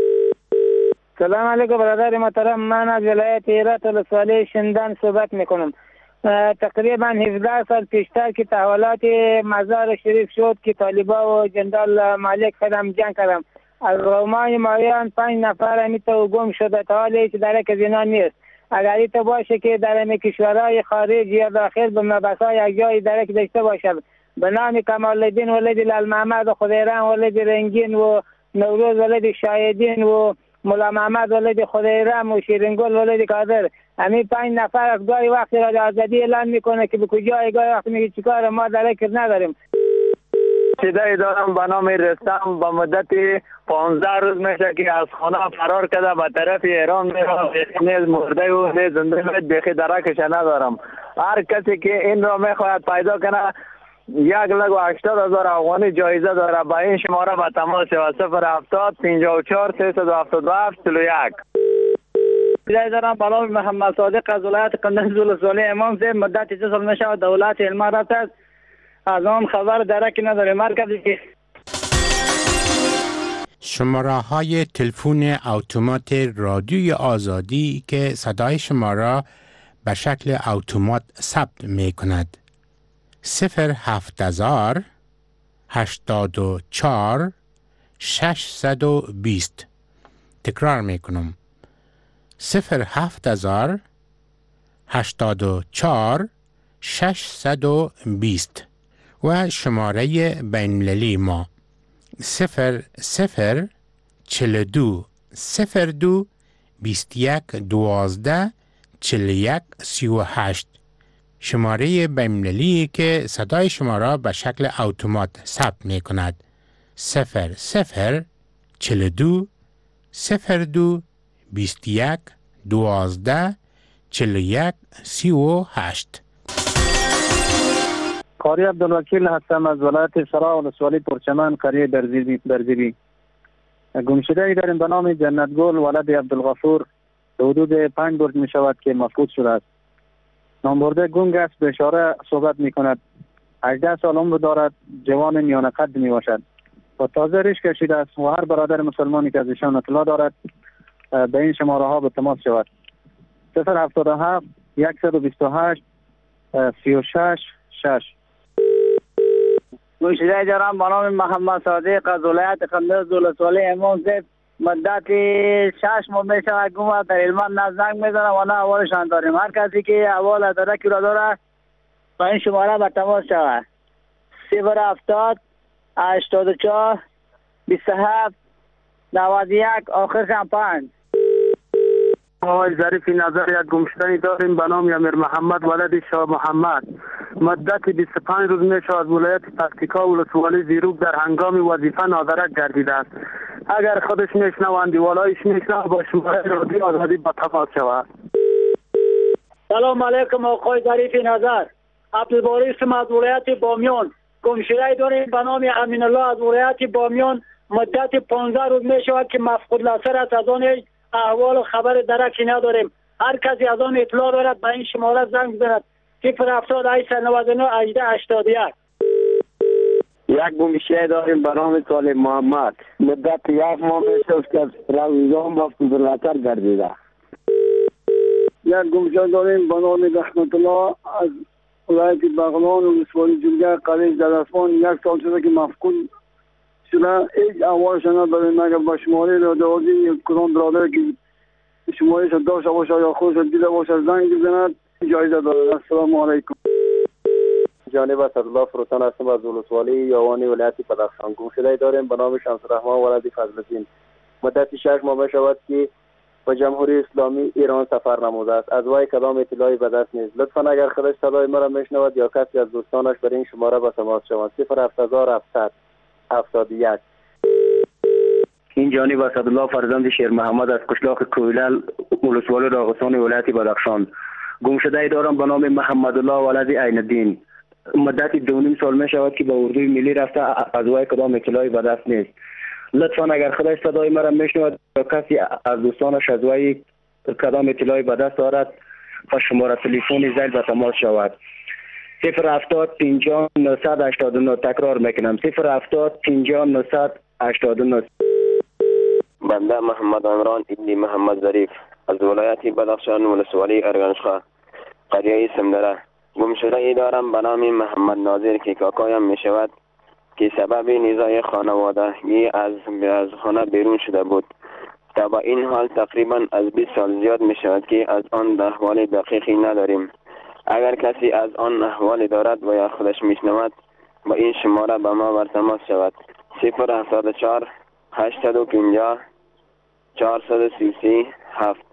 سلام علیکم برادر محترم، من از ولایت هرات ولسوالی شندن صحبت میکنم. تقریبا هفده سال پیشتر که تحولات مزار شریف شد که طالبا و جنرال مالک خدم جنگ کردم، از قومای مایان پنج نفر امیتا گم شده تا حالی که در یک زنا نیست. اگر ایتا باشه که در امی کشورهای خارج یا داخل به مبسای یک جای درک داشته باشد به نام کمال الدین ولد لالمحمد و خدیران ولد رنگین و نوروز ولد شایدین و مولا محمد ولد خدیران و شیرینگل ولد قادر، همین پنج نفر از گاهی وقتی را آزادی اعلان میکنه که به کجای گاهی وقتی میگه چیکار ما درک نداریم. صدای دارم به نام رستم. با مدت پانزده روز میشه که از خانه فرار کرده به طرف ایران میره. نیز مرده و نیز زنده میاد، بیخی درکش ندارم. هر کسی که این را میخواهد پیدا کنه یک لگ و هشتاد هزار افغانی جایزه داره. با این شماره به تماس شود صفر هفتاد پنجاه و چهار سیصد و هفتاد و هفت چهل و یک. صدای دارم به نام محمد صادق از ولایت قندهار ولسوالی امام زید. مدت سه سال میشه دولت علم رفته است، از آن خبر درکی نداره. مرکزی که شماره های تلفن اتومات رادیوی آزادی که صدای شما را به شکل اتومات ثبت می کند: صفر هفت هزار هشتاد و چهار ششصد و بیست. تکرار می کنم: صفر هفت هزار هشتاد و چهار ششصد و بیست. و شماره بین‌المللی ما صفر صفر چهل و دو صفر دو بیست و یک دوازده چهل و یک سی و هشت. شماره بین‌المللی که صدای شما را به شکل اتومات ثبت می کند: صفر صفر چهل و دو صفر دو بیست و یک دوازده چهل و یک سی و هشت. قاری عبدالوکیل هستم از ولایت سرا ولسوالی پرچمن قریه درزیبی. گمشده ای داریم به نام جنتگل ولد عبدالغفور. حدود پنج برد می شود که مفقود شده است. نامبرده گنگ است، به اشاره صحبت می کند. هجده سال عمر دارد، جوان میانه قد می باشد و تازه ریش کشیده است و هر برادر مسلمانی که از ایشان اطلاع دارد به این شماره ها به تماس شود. صفر هفتاد و هفت صد و بیست و هشت سی و شش شش. گمشده دارم به نام محمد صادق از ولایت قندوز ولسوالی امام زید. مدت شش ماه می شود گم در علمان نه زنگ میزنم و نه احوالشان داریم. هر کسی که احوال داره که را داره با این شماره به تماس شود. صفر هفتاد هشتاد و چهار بیست و هفت نود و یک آخرشان پنج. آقای ظریفی نظر یک گمشدنی داریم به نام امیر محمد ولد شاه محمد. مدت بیست و پنج روز می شود ولایت پکتیکا ولسوالی زیروک در هنگام وظیفه نادرک گردیده است. اگر خودش میشنوند والایش میشنوند با شماره رادیو آزادی با تماس شود. سلام علیکم آقای ظریفی نظر. عبدالباری اسم از ولایت بامیان. گمشده داریم به نام امین الله از ولایت بامیان. مدت پانزده روز می شود که مفقود الاثر است. از آن احوال و خبر درکی نداریم. هر کسی از آن اطلاع دارد به این شماره زنگ بزند. صفر هفتاد هشتصد و نود و نه هجده هشتاد و یک. یک گمشده داریم به نام صالح محمد. مدت یک ماه می شود که روزان مفقود الاثر گردیده. یک گمشده داریم به نام رحمت الله از ولایت بغلان و ولسوالی جلگه قلیج در اسمان. یک سال شده که مفقود شده. هیچ احوالش نداریم مگر با شماره رادیویی کدام برادر که شمارهش داشته باشه یا خودش دیده باشه زنگ بزند اجازه دارد. السلام علیکم. جانب اسدالله فروتان هستم از ولسوالی یاوانی ولایت بدخشان. گمشده داریم به نام شمس الرحمن ولد فضل‌الدین. مدت شش ماه می شود که به جمهوری اسلامی ایران سفر نموده است. از وی کدام اطلاعی به دست نیست. لطفا اگر خودش صدای مرا میشنود یا کسی از دوستانش بر این شماره به تماس شوند. صفر هفت هزار هفتصد هفتاد و یک. این جانب اسدالله فرزند شیر محمد از قشلاق کویلل ولسوالی راغستان ولایت بدخشان. گمشده دارم به نام محمد الله ولد عین الدین. مدت دو نیم سال می شود که به اردوی ملی رفته. از وی کدام اطلاعی به دست نیست. لطفا اگر خودش صدای مرا میشنود یا کسی از دوستانش از وی کدام اطلاعی به دست دارد با شماره تلفن زیل به تماس شود. صفر هفتاد پنجاه نهصد هشتاد و نه. تکرار میکنم صفر هفتاد پنجاه نهصد هشتاد و نه. بنده محمد عمران ابن محمد ظریف از ولایت بدخشان ولسوالی ارگنشخا قریه سمدره. گمشده ای دارم به نام محمد ناظر که کاکایم می شود که سبب نزاع خانوادگی از از خانه بیرون شده بود. تا با این حال تقریبا از بیست سال زیاد می شود که از آن احوال دقیقی نداریم. اگر کسی از آن احوال دارد و یا خودش می شنود با این شماره به ما بر تماس شود. صفر هفتاد و چهار هشتصد و پنجاه چهارصد و سی و سه هفت.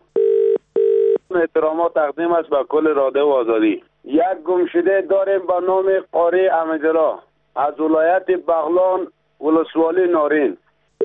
احترامات تقدیم است به کل رادیو آزادی. یک گمشده داریم به نام قاری احمدالله از ولایت بغلان ولسوالی نارین.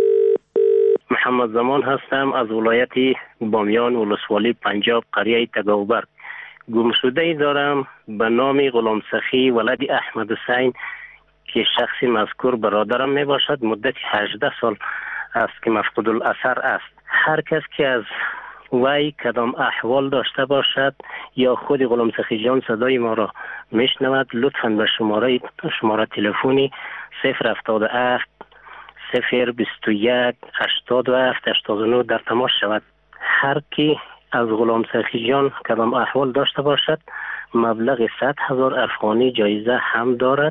محمد زمان هستم از ولایت بامیان ولسوالی پنجاب قریه تگاوبر. گمشده ای دارم به نام غلام سخی ولد احمد حسین که شخصی مذکور برادرم می باشد. مدت هجده سال است که مفقود الاثر است. هر کس که از وی کدام احوال داشته باشد یا خود غلام سخی جان صدای ما را میشنود لطفاً به شماره شماره تلفنی صفر هفتاد و هفت صفر بیست و یک هشتاد و هفت هشتاد و نه در تماس شود. هر کی از غلام سخی جان کدام احوال داشته باشد مبلغ صد هزار افغانی جایزه هم دارد.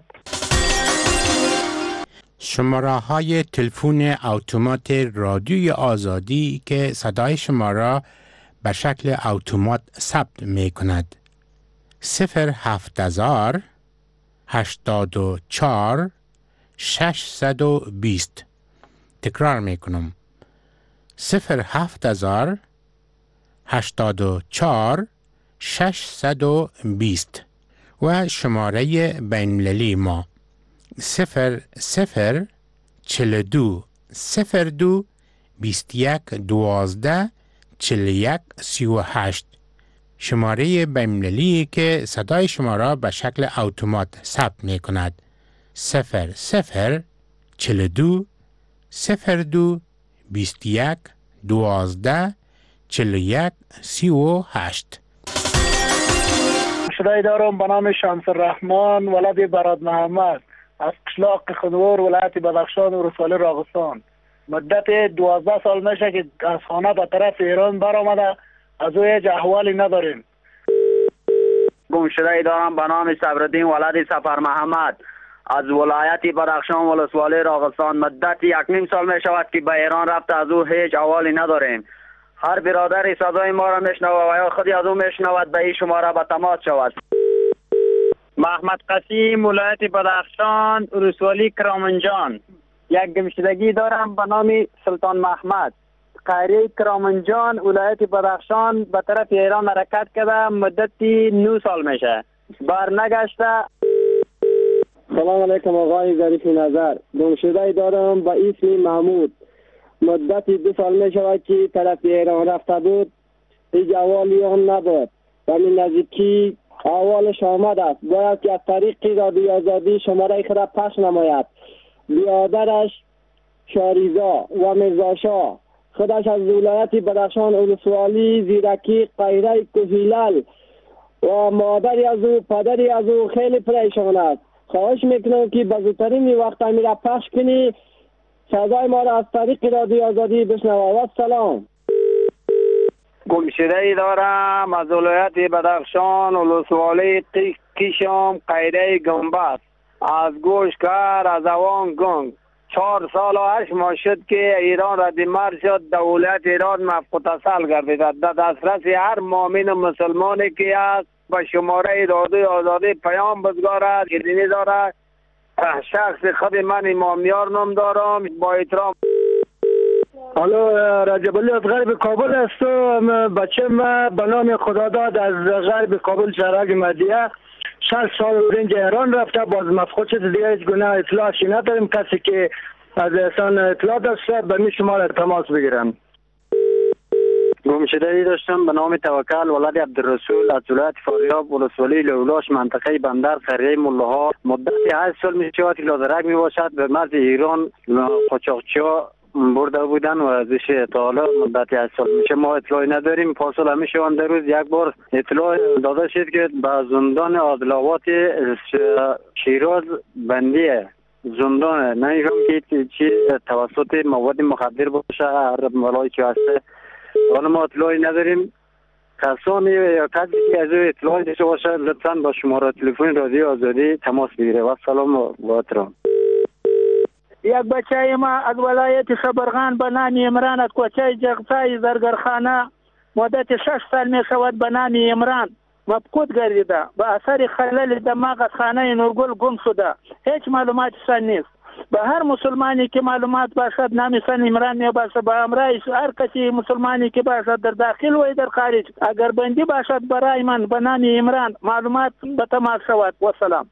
شماره های تلفن اتومات رادیوی آزادی که صدای شما را به شکل اتومات ثبت می کند. صفر هفت هزار هشتاد و چهار ششصد و بیست. تکرار می کنم. صفر هفت هزار هشتاد و چهار ششصد و بیست و شماره بین‌المللی ما صفر صفر چل دو صفر دو بیست یک دوازده چل یک سی و هشت. شماره بین‌المللی که صدای شما را به شکل اتومات ثبت می کند. صفر صفر چل دو صفر دو بیست یک دوازده چل یک سی و هشت. گمشده دارم به نام شمس الرحمن ولد براد محمد از قشلاق خنور ولایت بدخشان و ولسوالی راغستان. مدت دوازده سال میشه که از خانه به طرف ایران برآمده، از او هیچ احوالی نداریم. گمشده دارم به نام صبرالدین ولد سفر محمد از ولایت بدخشان و ولسوالی راغستان. مدت یک نیم سال می شود که به ایران رفته، از او هیچ احوالی نداریم. هر برادری صدای ما را میشنوه و یا خودی از او میشنود به این شماره به تماس شود. محمد قسیم ولایت بدخشان ولسوالی کرامنجان. یک گمشدگی دارم به نام سلطان محمد قریه کرامنجان ولایت بدخشان به طرف ایران حرکت کرده، مدتی نه سال میشه برنگشته. سلام علیکم آقای ظریف نظر. گمشده دارم به اسم محمود، مدتی دو سال می شود که طرف ایران رفته بود، هیچ احوالی هم نبود و من نزدیکی احوالش آمد است. باید که از طریق رادیو آزادی شماره خود پخش نماید. برادرش شاریزا و مرزاشا خودش از ولایت بدخشان ولسوالی زیرکی قیره کوهیلل و مادری از او پدری از او خیلی پریشان است. خواهش میکنم که به زودترین وقت میره پخش کنی، صدای ما را از طریق رادیو آزادی بشنوه. و سلام. گمشده دارم از ولایت بدخشان ولسوالی کیشم قیره گنبد از گوشکر از اوان گنگ. چهار سال و هشت ماه شد که ایران ردیمر شد، دولت ایران مفقودتصل گردید. در دسترس هر مؤمن مسلمانی که است به شماره رادیو آزادی پیام بگذارد که دینی دارد. شخص خود من امامیار نام دارم با احترام. الو رجب علی از غرب کابل است. بچه ما به نام خداداد از غرب کابل شهرک مدیه شصت سال رنج ایران رفته، باز مفقود شد. دیگه هیچ گونه اطلاعی نداریم. کسی که از احسان اطلاع داشته به می شما تماس بگیرم. گمشده داشتم به نام توکل ولد عبدالرسول از ولایت فاریاب ولسوالی لولاش منطقه بندر قریه ملاها. مدت هشت سال می شود که لادرک می باشد به مرز ایران قاچاقچی‌ها برده بودن و ازش اطلاع مدت هشت سال میشه ما اطلاعی نداریم. پاسل همیشه هم در روز یک بار اطلاع داده شد که به زندان عادل‌آباد شیراز بندیه زندان نمی‌دونم که چی توسط مواد مخدر باشه هر ملایی که هسته. حالا ما اطلاعی نداریم. کسانی یا کسی که از اطلاعی داشته باشه لطفاً با شماره تلفن رادیو آزادی تماس بگیره. و سلام و احترام. یک بچه ما از ولایت خبرغان به نام عمران از کوچه جغسای زرگرخانه مدت شش سال می شود به نام عمران مفقود گردیده. به اثر خلل دماغ از خانه نورگل گم شده. هیچ معلومات سن نیست. به هر مسلمانی که معلومات باشد نام سن عمران می باشد به امرای هر کسی مسلمانی که باشد در داخل و در خارج اگر بندی باشد برای من به نام عمران معلومات به تماس شود. و سلام.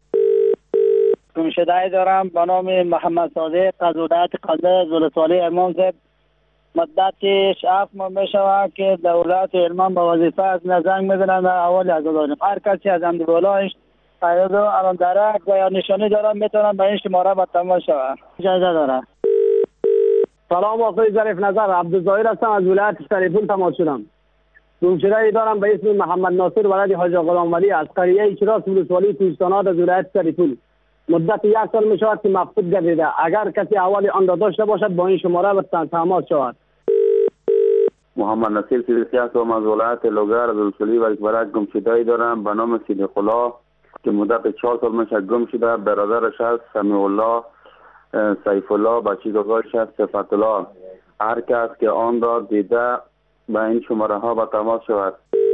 گمشده دارم به نام محمد صادق از ولایت قندز ولسوالی امام زد. مدتش هفت ماه می شود که دولت علمان به وظیفه از زنگ میزنند اول از داریم. هر کسی از امدولایش پیدا الان درک و یا نشانی دارم میتونم به این شماره به تماس شود. اجازه دارم. سلام آقای ظریف نظر. عبدالظاهر هستم از ولایت شریفون تماس شدم. گمشده دارم به اسم محمد ناصر ولد حاج غلام ولی از قریه چراس ولسوالی کوهستانات از ولایت شریفون. مدت یک سال می شود که مفقود گردیده. اگر کسی احوال آن را داشته باشد با این شماره به تماس شود. محمد نصیر سیدی هستم از ولایت لوگر از ولسوالی و اکبرک. گمشده دارم به نام صدیق الله که مدت چهار سال میشه گم شده. برادرش هست سمیع الله سیف الله بچی داداش هست صفت الله. هر کس که آن را دیده به این شماره ها به تماس شود.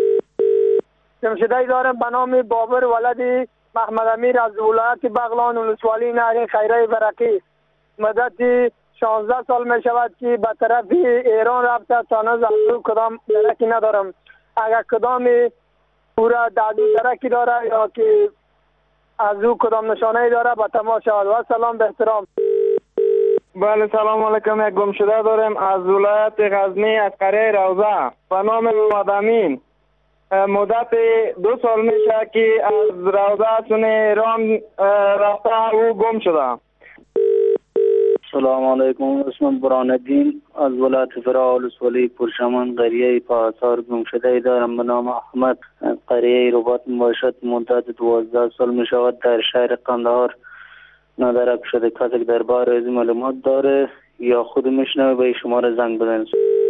گمشده دارم به نام بابر ولد محمد امیر از ولایت بغلان ولسوالی نهر خیره برقی. مدت شانزده سال می شود که به طرف ایران رفته. تانوز از کدام درکی ندارم. اگر کدام پورا دادو درکی داره یا که از او کدام نشانه داره به تماس شود. و سلام به احترام. بله سلام علیکم. یک گمشده دارم از ولایت غزنی از قریه روضه به نام محمد امین. مدت دو سال میشه که از روضه سون ایران رفته او گم شده. سلام علیکم. اسمم برهان‌الدین از ولایت فرا ولسوالی پرشمان قریه پاسار گم شده دارم به نام احمد. قریه رباط مباشرت مدت دوازده سال می شود در شهر قندهار نادرک شده. کسی در بار از معلومات داره یا خود میشنوه به شماره زنگ بزنید.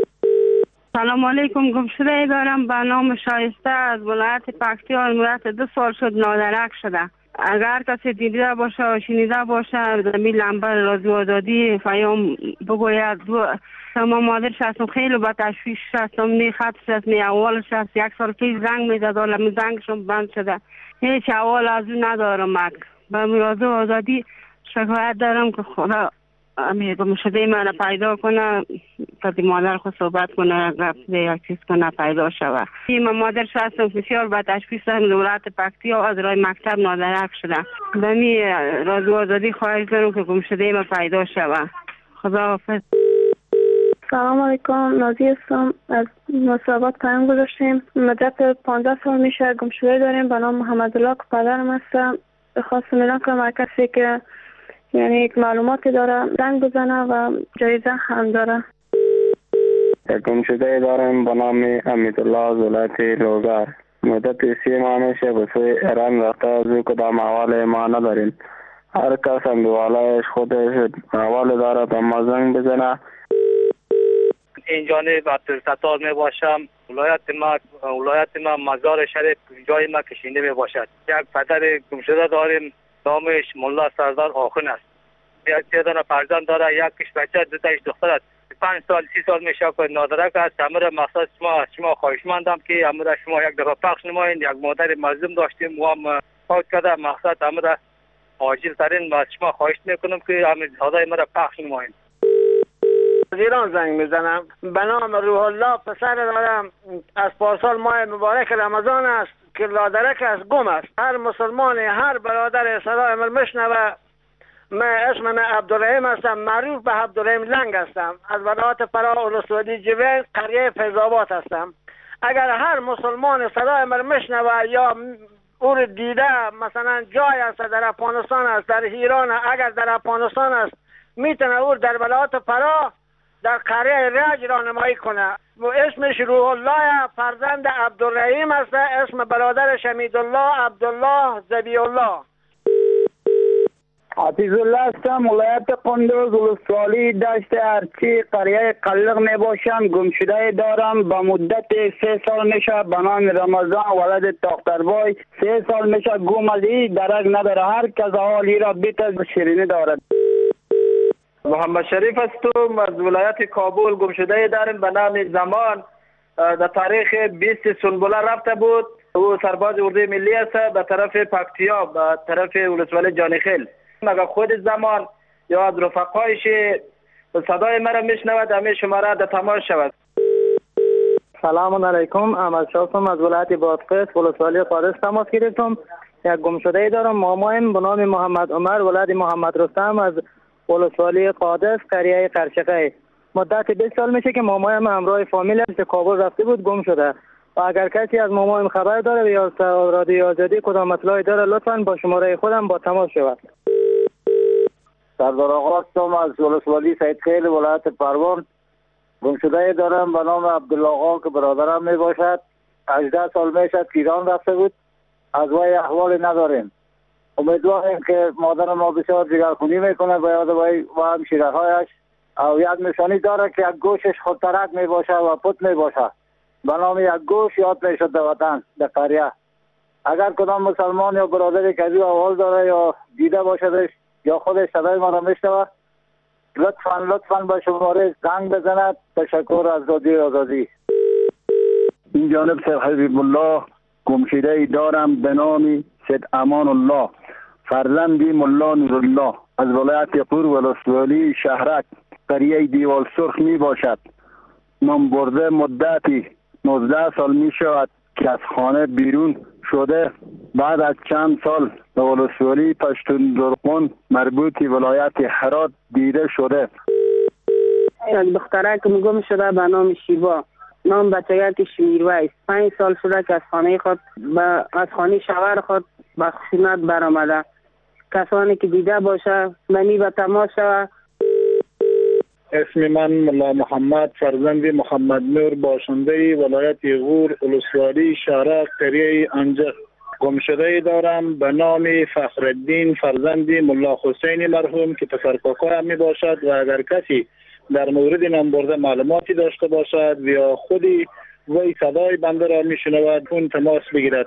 سلام علیکم. گم شده دارم به نام شایسته از ولایت پکتیا مدت دو سال شد نادرک شده. اگر کسی دیده باشه و شنیده باشه زمین لنبر رادیو آزادی پیام بگوید. ما مادرش هستم خیلی با تشویش هستم. نی خطش هست نی اولش هست. یک سال پیش زنگ میداد ولی زنگشم بند شده. هیچ اول از اون ندارم. مک به رادیو آزادی شکایت دارم که خدا گم شده من پیدا کنه. کسی مادر خود صحبت کنه یک چیز کنه پیدا شود. من مادرش هستم بسیار با تشویش هستم. دولت پکتیا از راه مکتب نادرک شده. بمی رادیو آزادی خواهش دارم که گم شده من پیدا شود. خدا حافظ. سلام علیکم. نازی هستم از مصابات پیام گذاشتیم. مدت پانزده سال میشه گم شده داریم به نام محمد الله که پدرم هستم. خواستم اعلام کنم کسی که یعنی یک معلوماتی داره زنگ بزنه و جایزه هم داره. گم شده دارم به نام امیدالله از ولایت لوگر. مدت سی ماه میشه به سوی ایران رفته. از او کدام احوال ما نداریم. هر کس هم دوالایش خودش احوال داره به ما زنگ بزنه. این جانب عبدالستار می باشم. ولایت ما ولایت ما مزار شریف جای ما کشینده می باشد. یک پدر گم شده داریم نامش ملا سردار آخون است. یک تعداد فرزند داره. یکیش بچه دو تایش دختر است. پنج سال سی سال میشه که نادرک است. امر مقصد شما از شما خواهشمندم که امر شما یک دفعه پخش نمایید. یک مادر مظلوم داشتیم و هم فوت کرده. مقصد امر عاجل ترین از شما خواهش میکنم که امر صدای مرا پخش نمایید. از ایران زنگ میزنم به نام روح الله. پسر دارم از پارسال ماه مبارک رمضان است که نادرک است گم است. هر مسلمان هر برادر صدای من میشنوه. من اسم من عبدالرحیم هستم. معروف به عبدالرحیم لنگ هستم. از ولایت فرا ولسوالی جوین قریه فیض‌آباد هستم. اگر هر مسلمان صدای من میشنوه یا او رو دیده مثلا جای است در افغانستان است در ایران اگر در افغانستان است میتونه او در ولایت فرا در قریه رج راهنمایی کنه. اسمش روح الله فرزند عبدالرحیم است. اسم برادرش حمیدالله عبدالله ذبیح الله. حفیظ الله هستم. ولایت قندوز ولسوالی دشت ارچی قریه قلق می باشم. گم شده دارم به مدت سه سال میشه به نام رمضان ولد دختربای. سه سال میشه گم از این درک نداره. هر کس حالی را بیت شیرینی دارد. محمد شریف هستم از ولایت کابل. گم شده داریم به نام زمان. در تاریخ بیست سنبوله رفته بود. او سرباز اردوی ملی است به طرف پکتیا به طرف ولسوالی جانخیل. مگر خود زمان یا از رفقایش صدای مرا میشنود همه شماره در تماس شود. سلام علیکم. احمد شاستم از ولایت بادغیس ولسوالی قادس تماس گرفتم. یک گم شده دارم. مامایم به نام محمد عمر ولد محمد رستم از ولسوالی قادس قریه قرچقه. مدت بیست سال میشه که مامایم همراه فامیلش به کابل رفته بود گم شده. و اگر کسی از مامایم خبر داره یا رادیو آزادی کدام اطلاعی داره لطفاً با شماره خودم با تماس شود. سردار آقا هستم از ولسوالی سیدخیل ولایت پروان. گم شده دارم به نام عبدالله آقا که برادرم می باشد. هجده سال میشد که ایران رفته بود. از وی احوالی نداریم. امیدواریم که مادر ما بسیار جگرخونی میکنه به یاد وی و همشیره‌هایش. او یک نشانی داره که یک گوشش خودترک می باشه و پت می باشه. به نام یک گوش یاد میشد در وطن در قریه. اگر کدام مسلمان یا برادری که او احوال داره یا دیده باشدش یا خودش صدای ما را میشنوه لطفاً لطفاً به شماره زنگ بزند. تشکر از رادیو آزادی. این جانب سید حبیب الله گم شده دارم به نام سید امان الله فرزندی ملا نورالله از ولایت پور ولسوالی شهرک قریه دیوال سرخ می باشد. من برده مدتی نوزده سال می شود که از خانه بیرون شده. بعد از چند سال به ولسوالی پشتون درقون مربوطی ولایت هرات دیده شده. یک دختره که گم شده به نام شیبا. نام بچگرکش میرویس. پنج سال شده که از خانه خود به از خانه شوهر خود به خشونت برآمده. کسانی که دیده باشه منی به تماس شود. اسم من ملا محمد فرزند محمد نور باشنده ولایت غور ولسوالی شهر قریه انجه گم شده دارم به نام فخرالدین فرزند ملا حسین مرحوم که پسر کاکایم می باشد و اگر کسی در مورد نام برده معلوماتی داشته باشد و یا خودی وی صدای بنده را می شنود اون تماس بگیرد.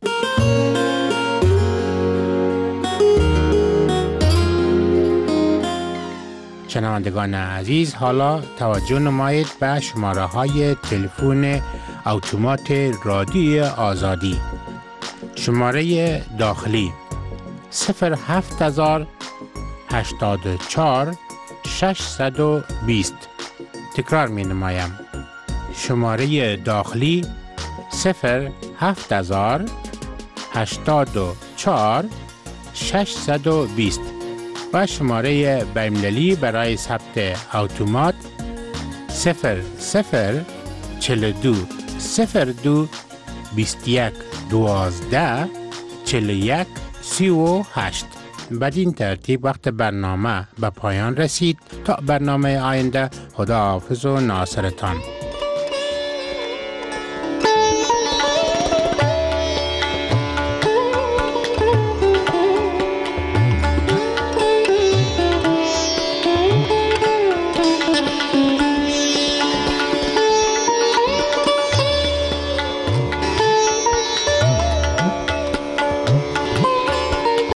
شنوندگان عزیز، حالا توجه نمایید به شماره های تلفن اتومات رادیوی آزادی. شماره داخلی صفر هفت هزار هشتاد و چهار ششصد و بیست. تکرار می نمایم. شماره داخلی صفر هفت هزار هشتاد و چهار ششصد و بیست و شماره بین‌المللی برای ثبت اتومات صفر صفر چهل و دو صفر دو بیست و یک دوازده چهل و یک سی و هشت. بدین ترتیب وقت برنامه به پایان رسید. تا برنامه آینده، خداحافظ و ناصرتان.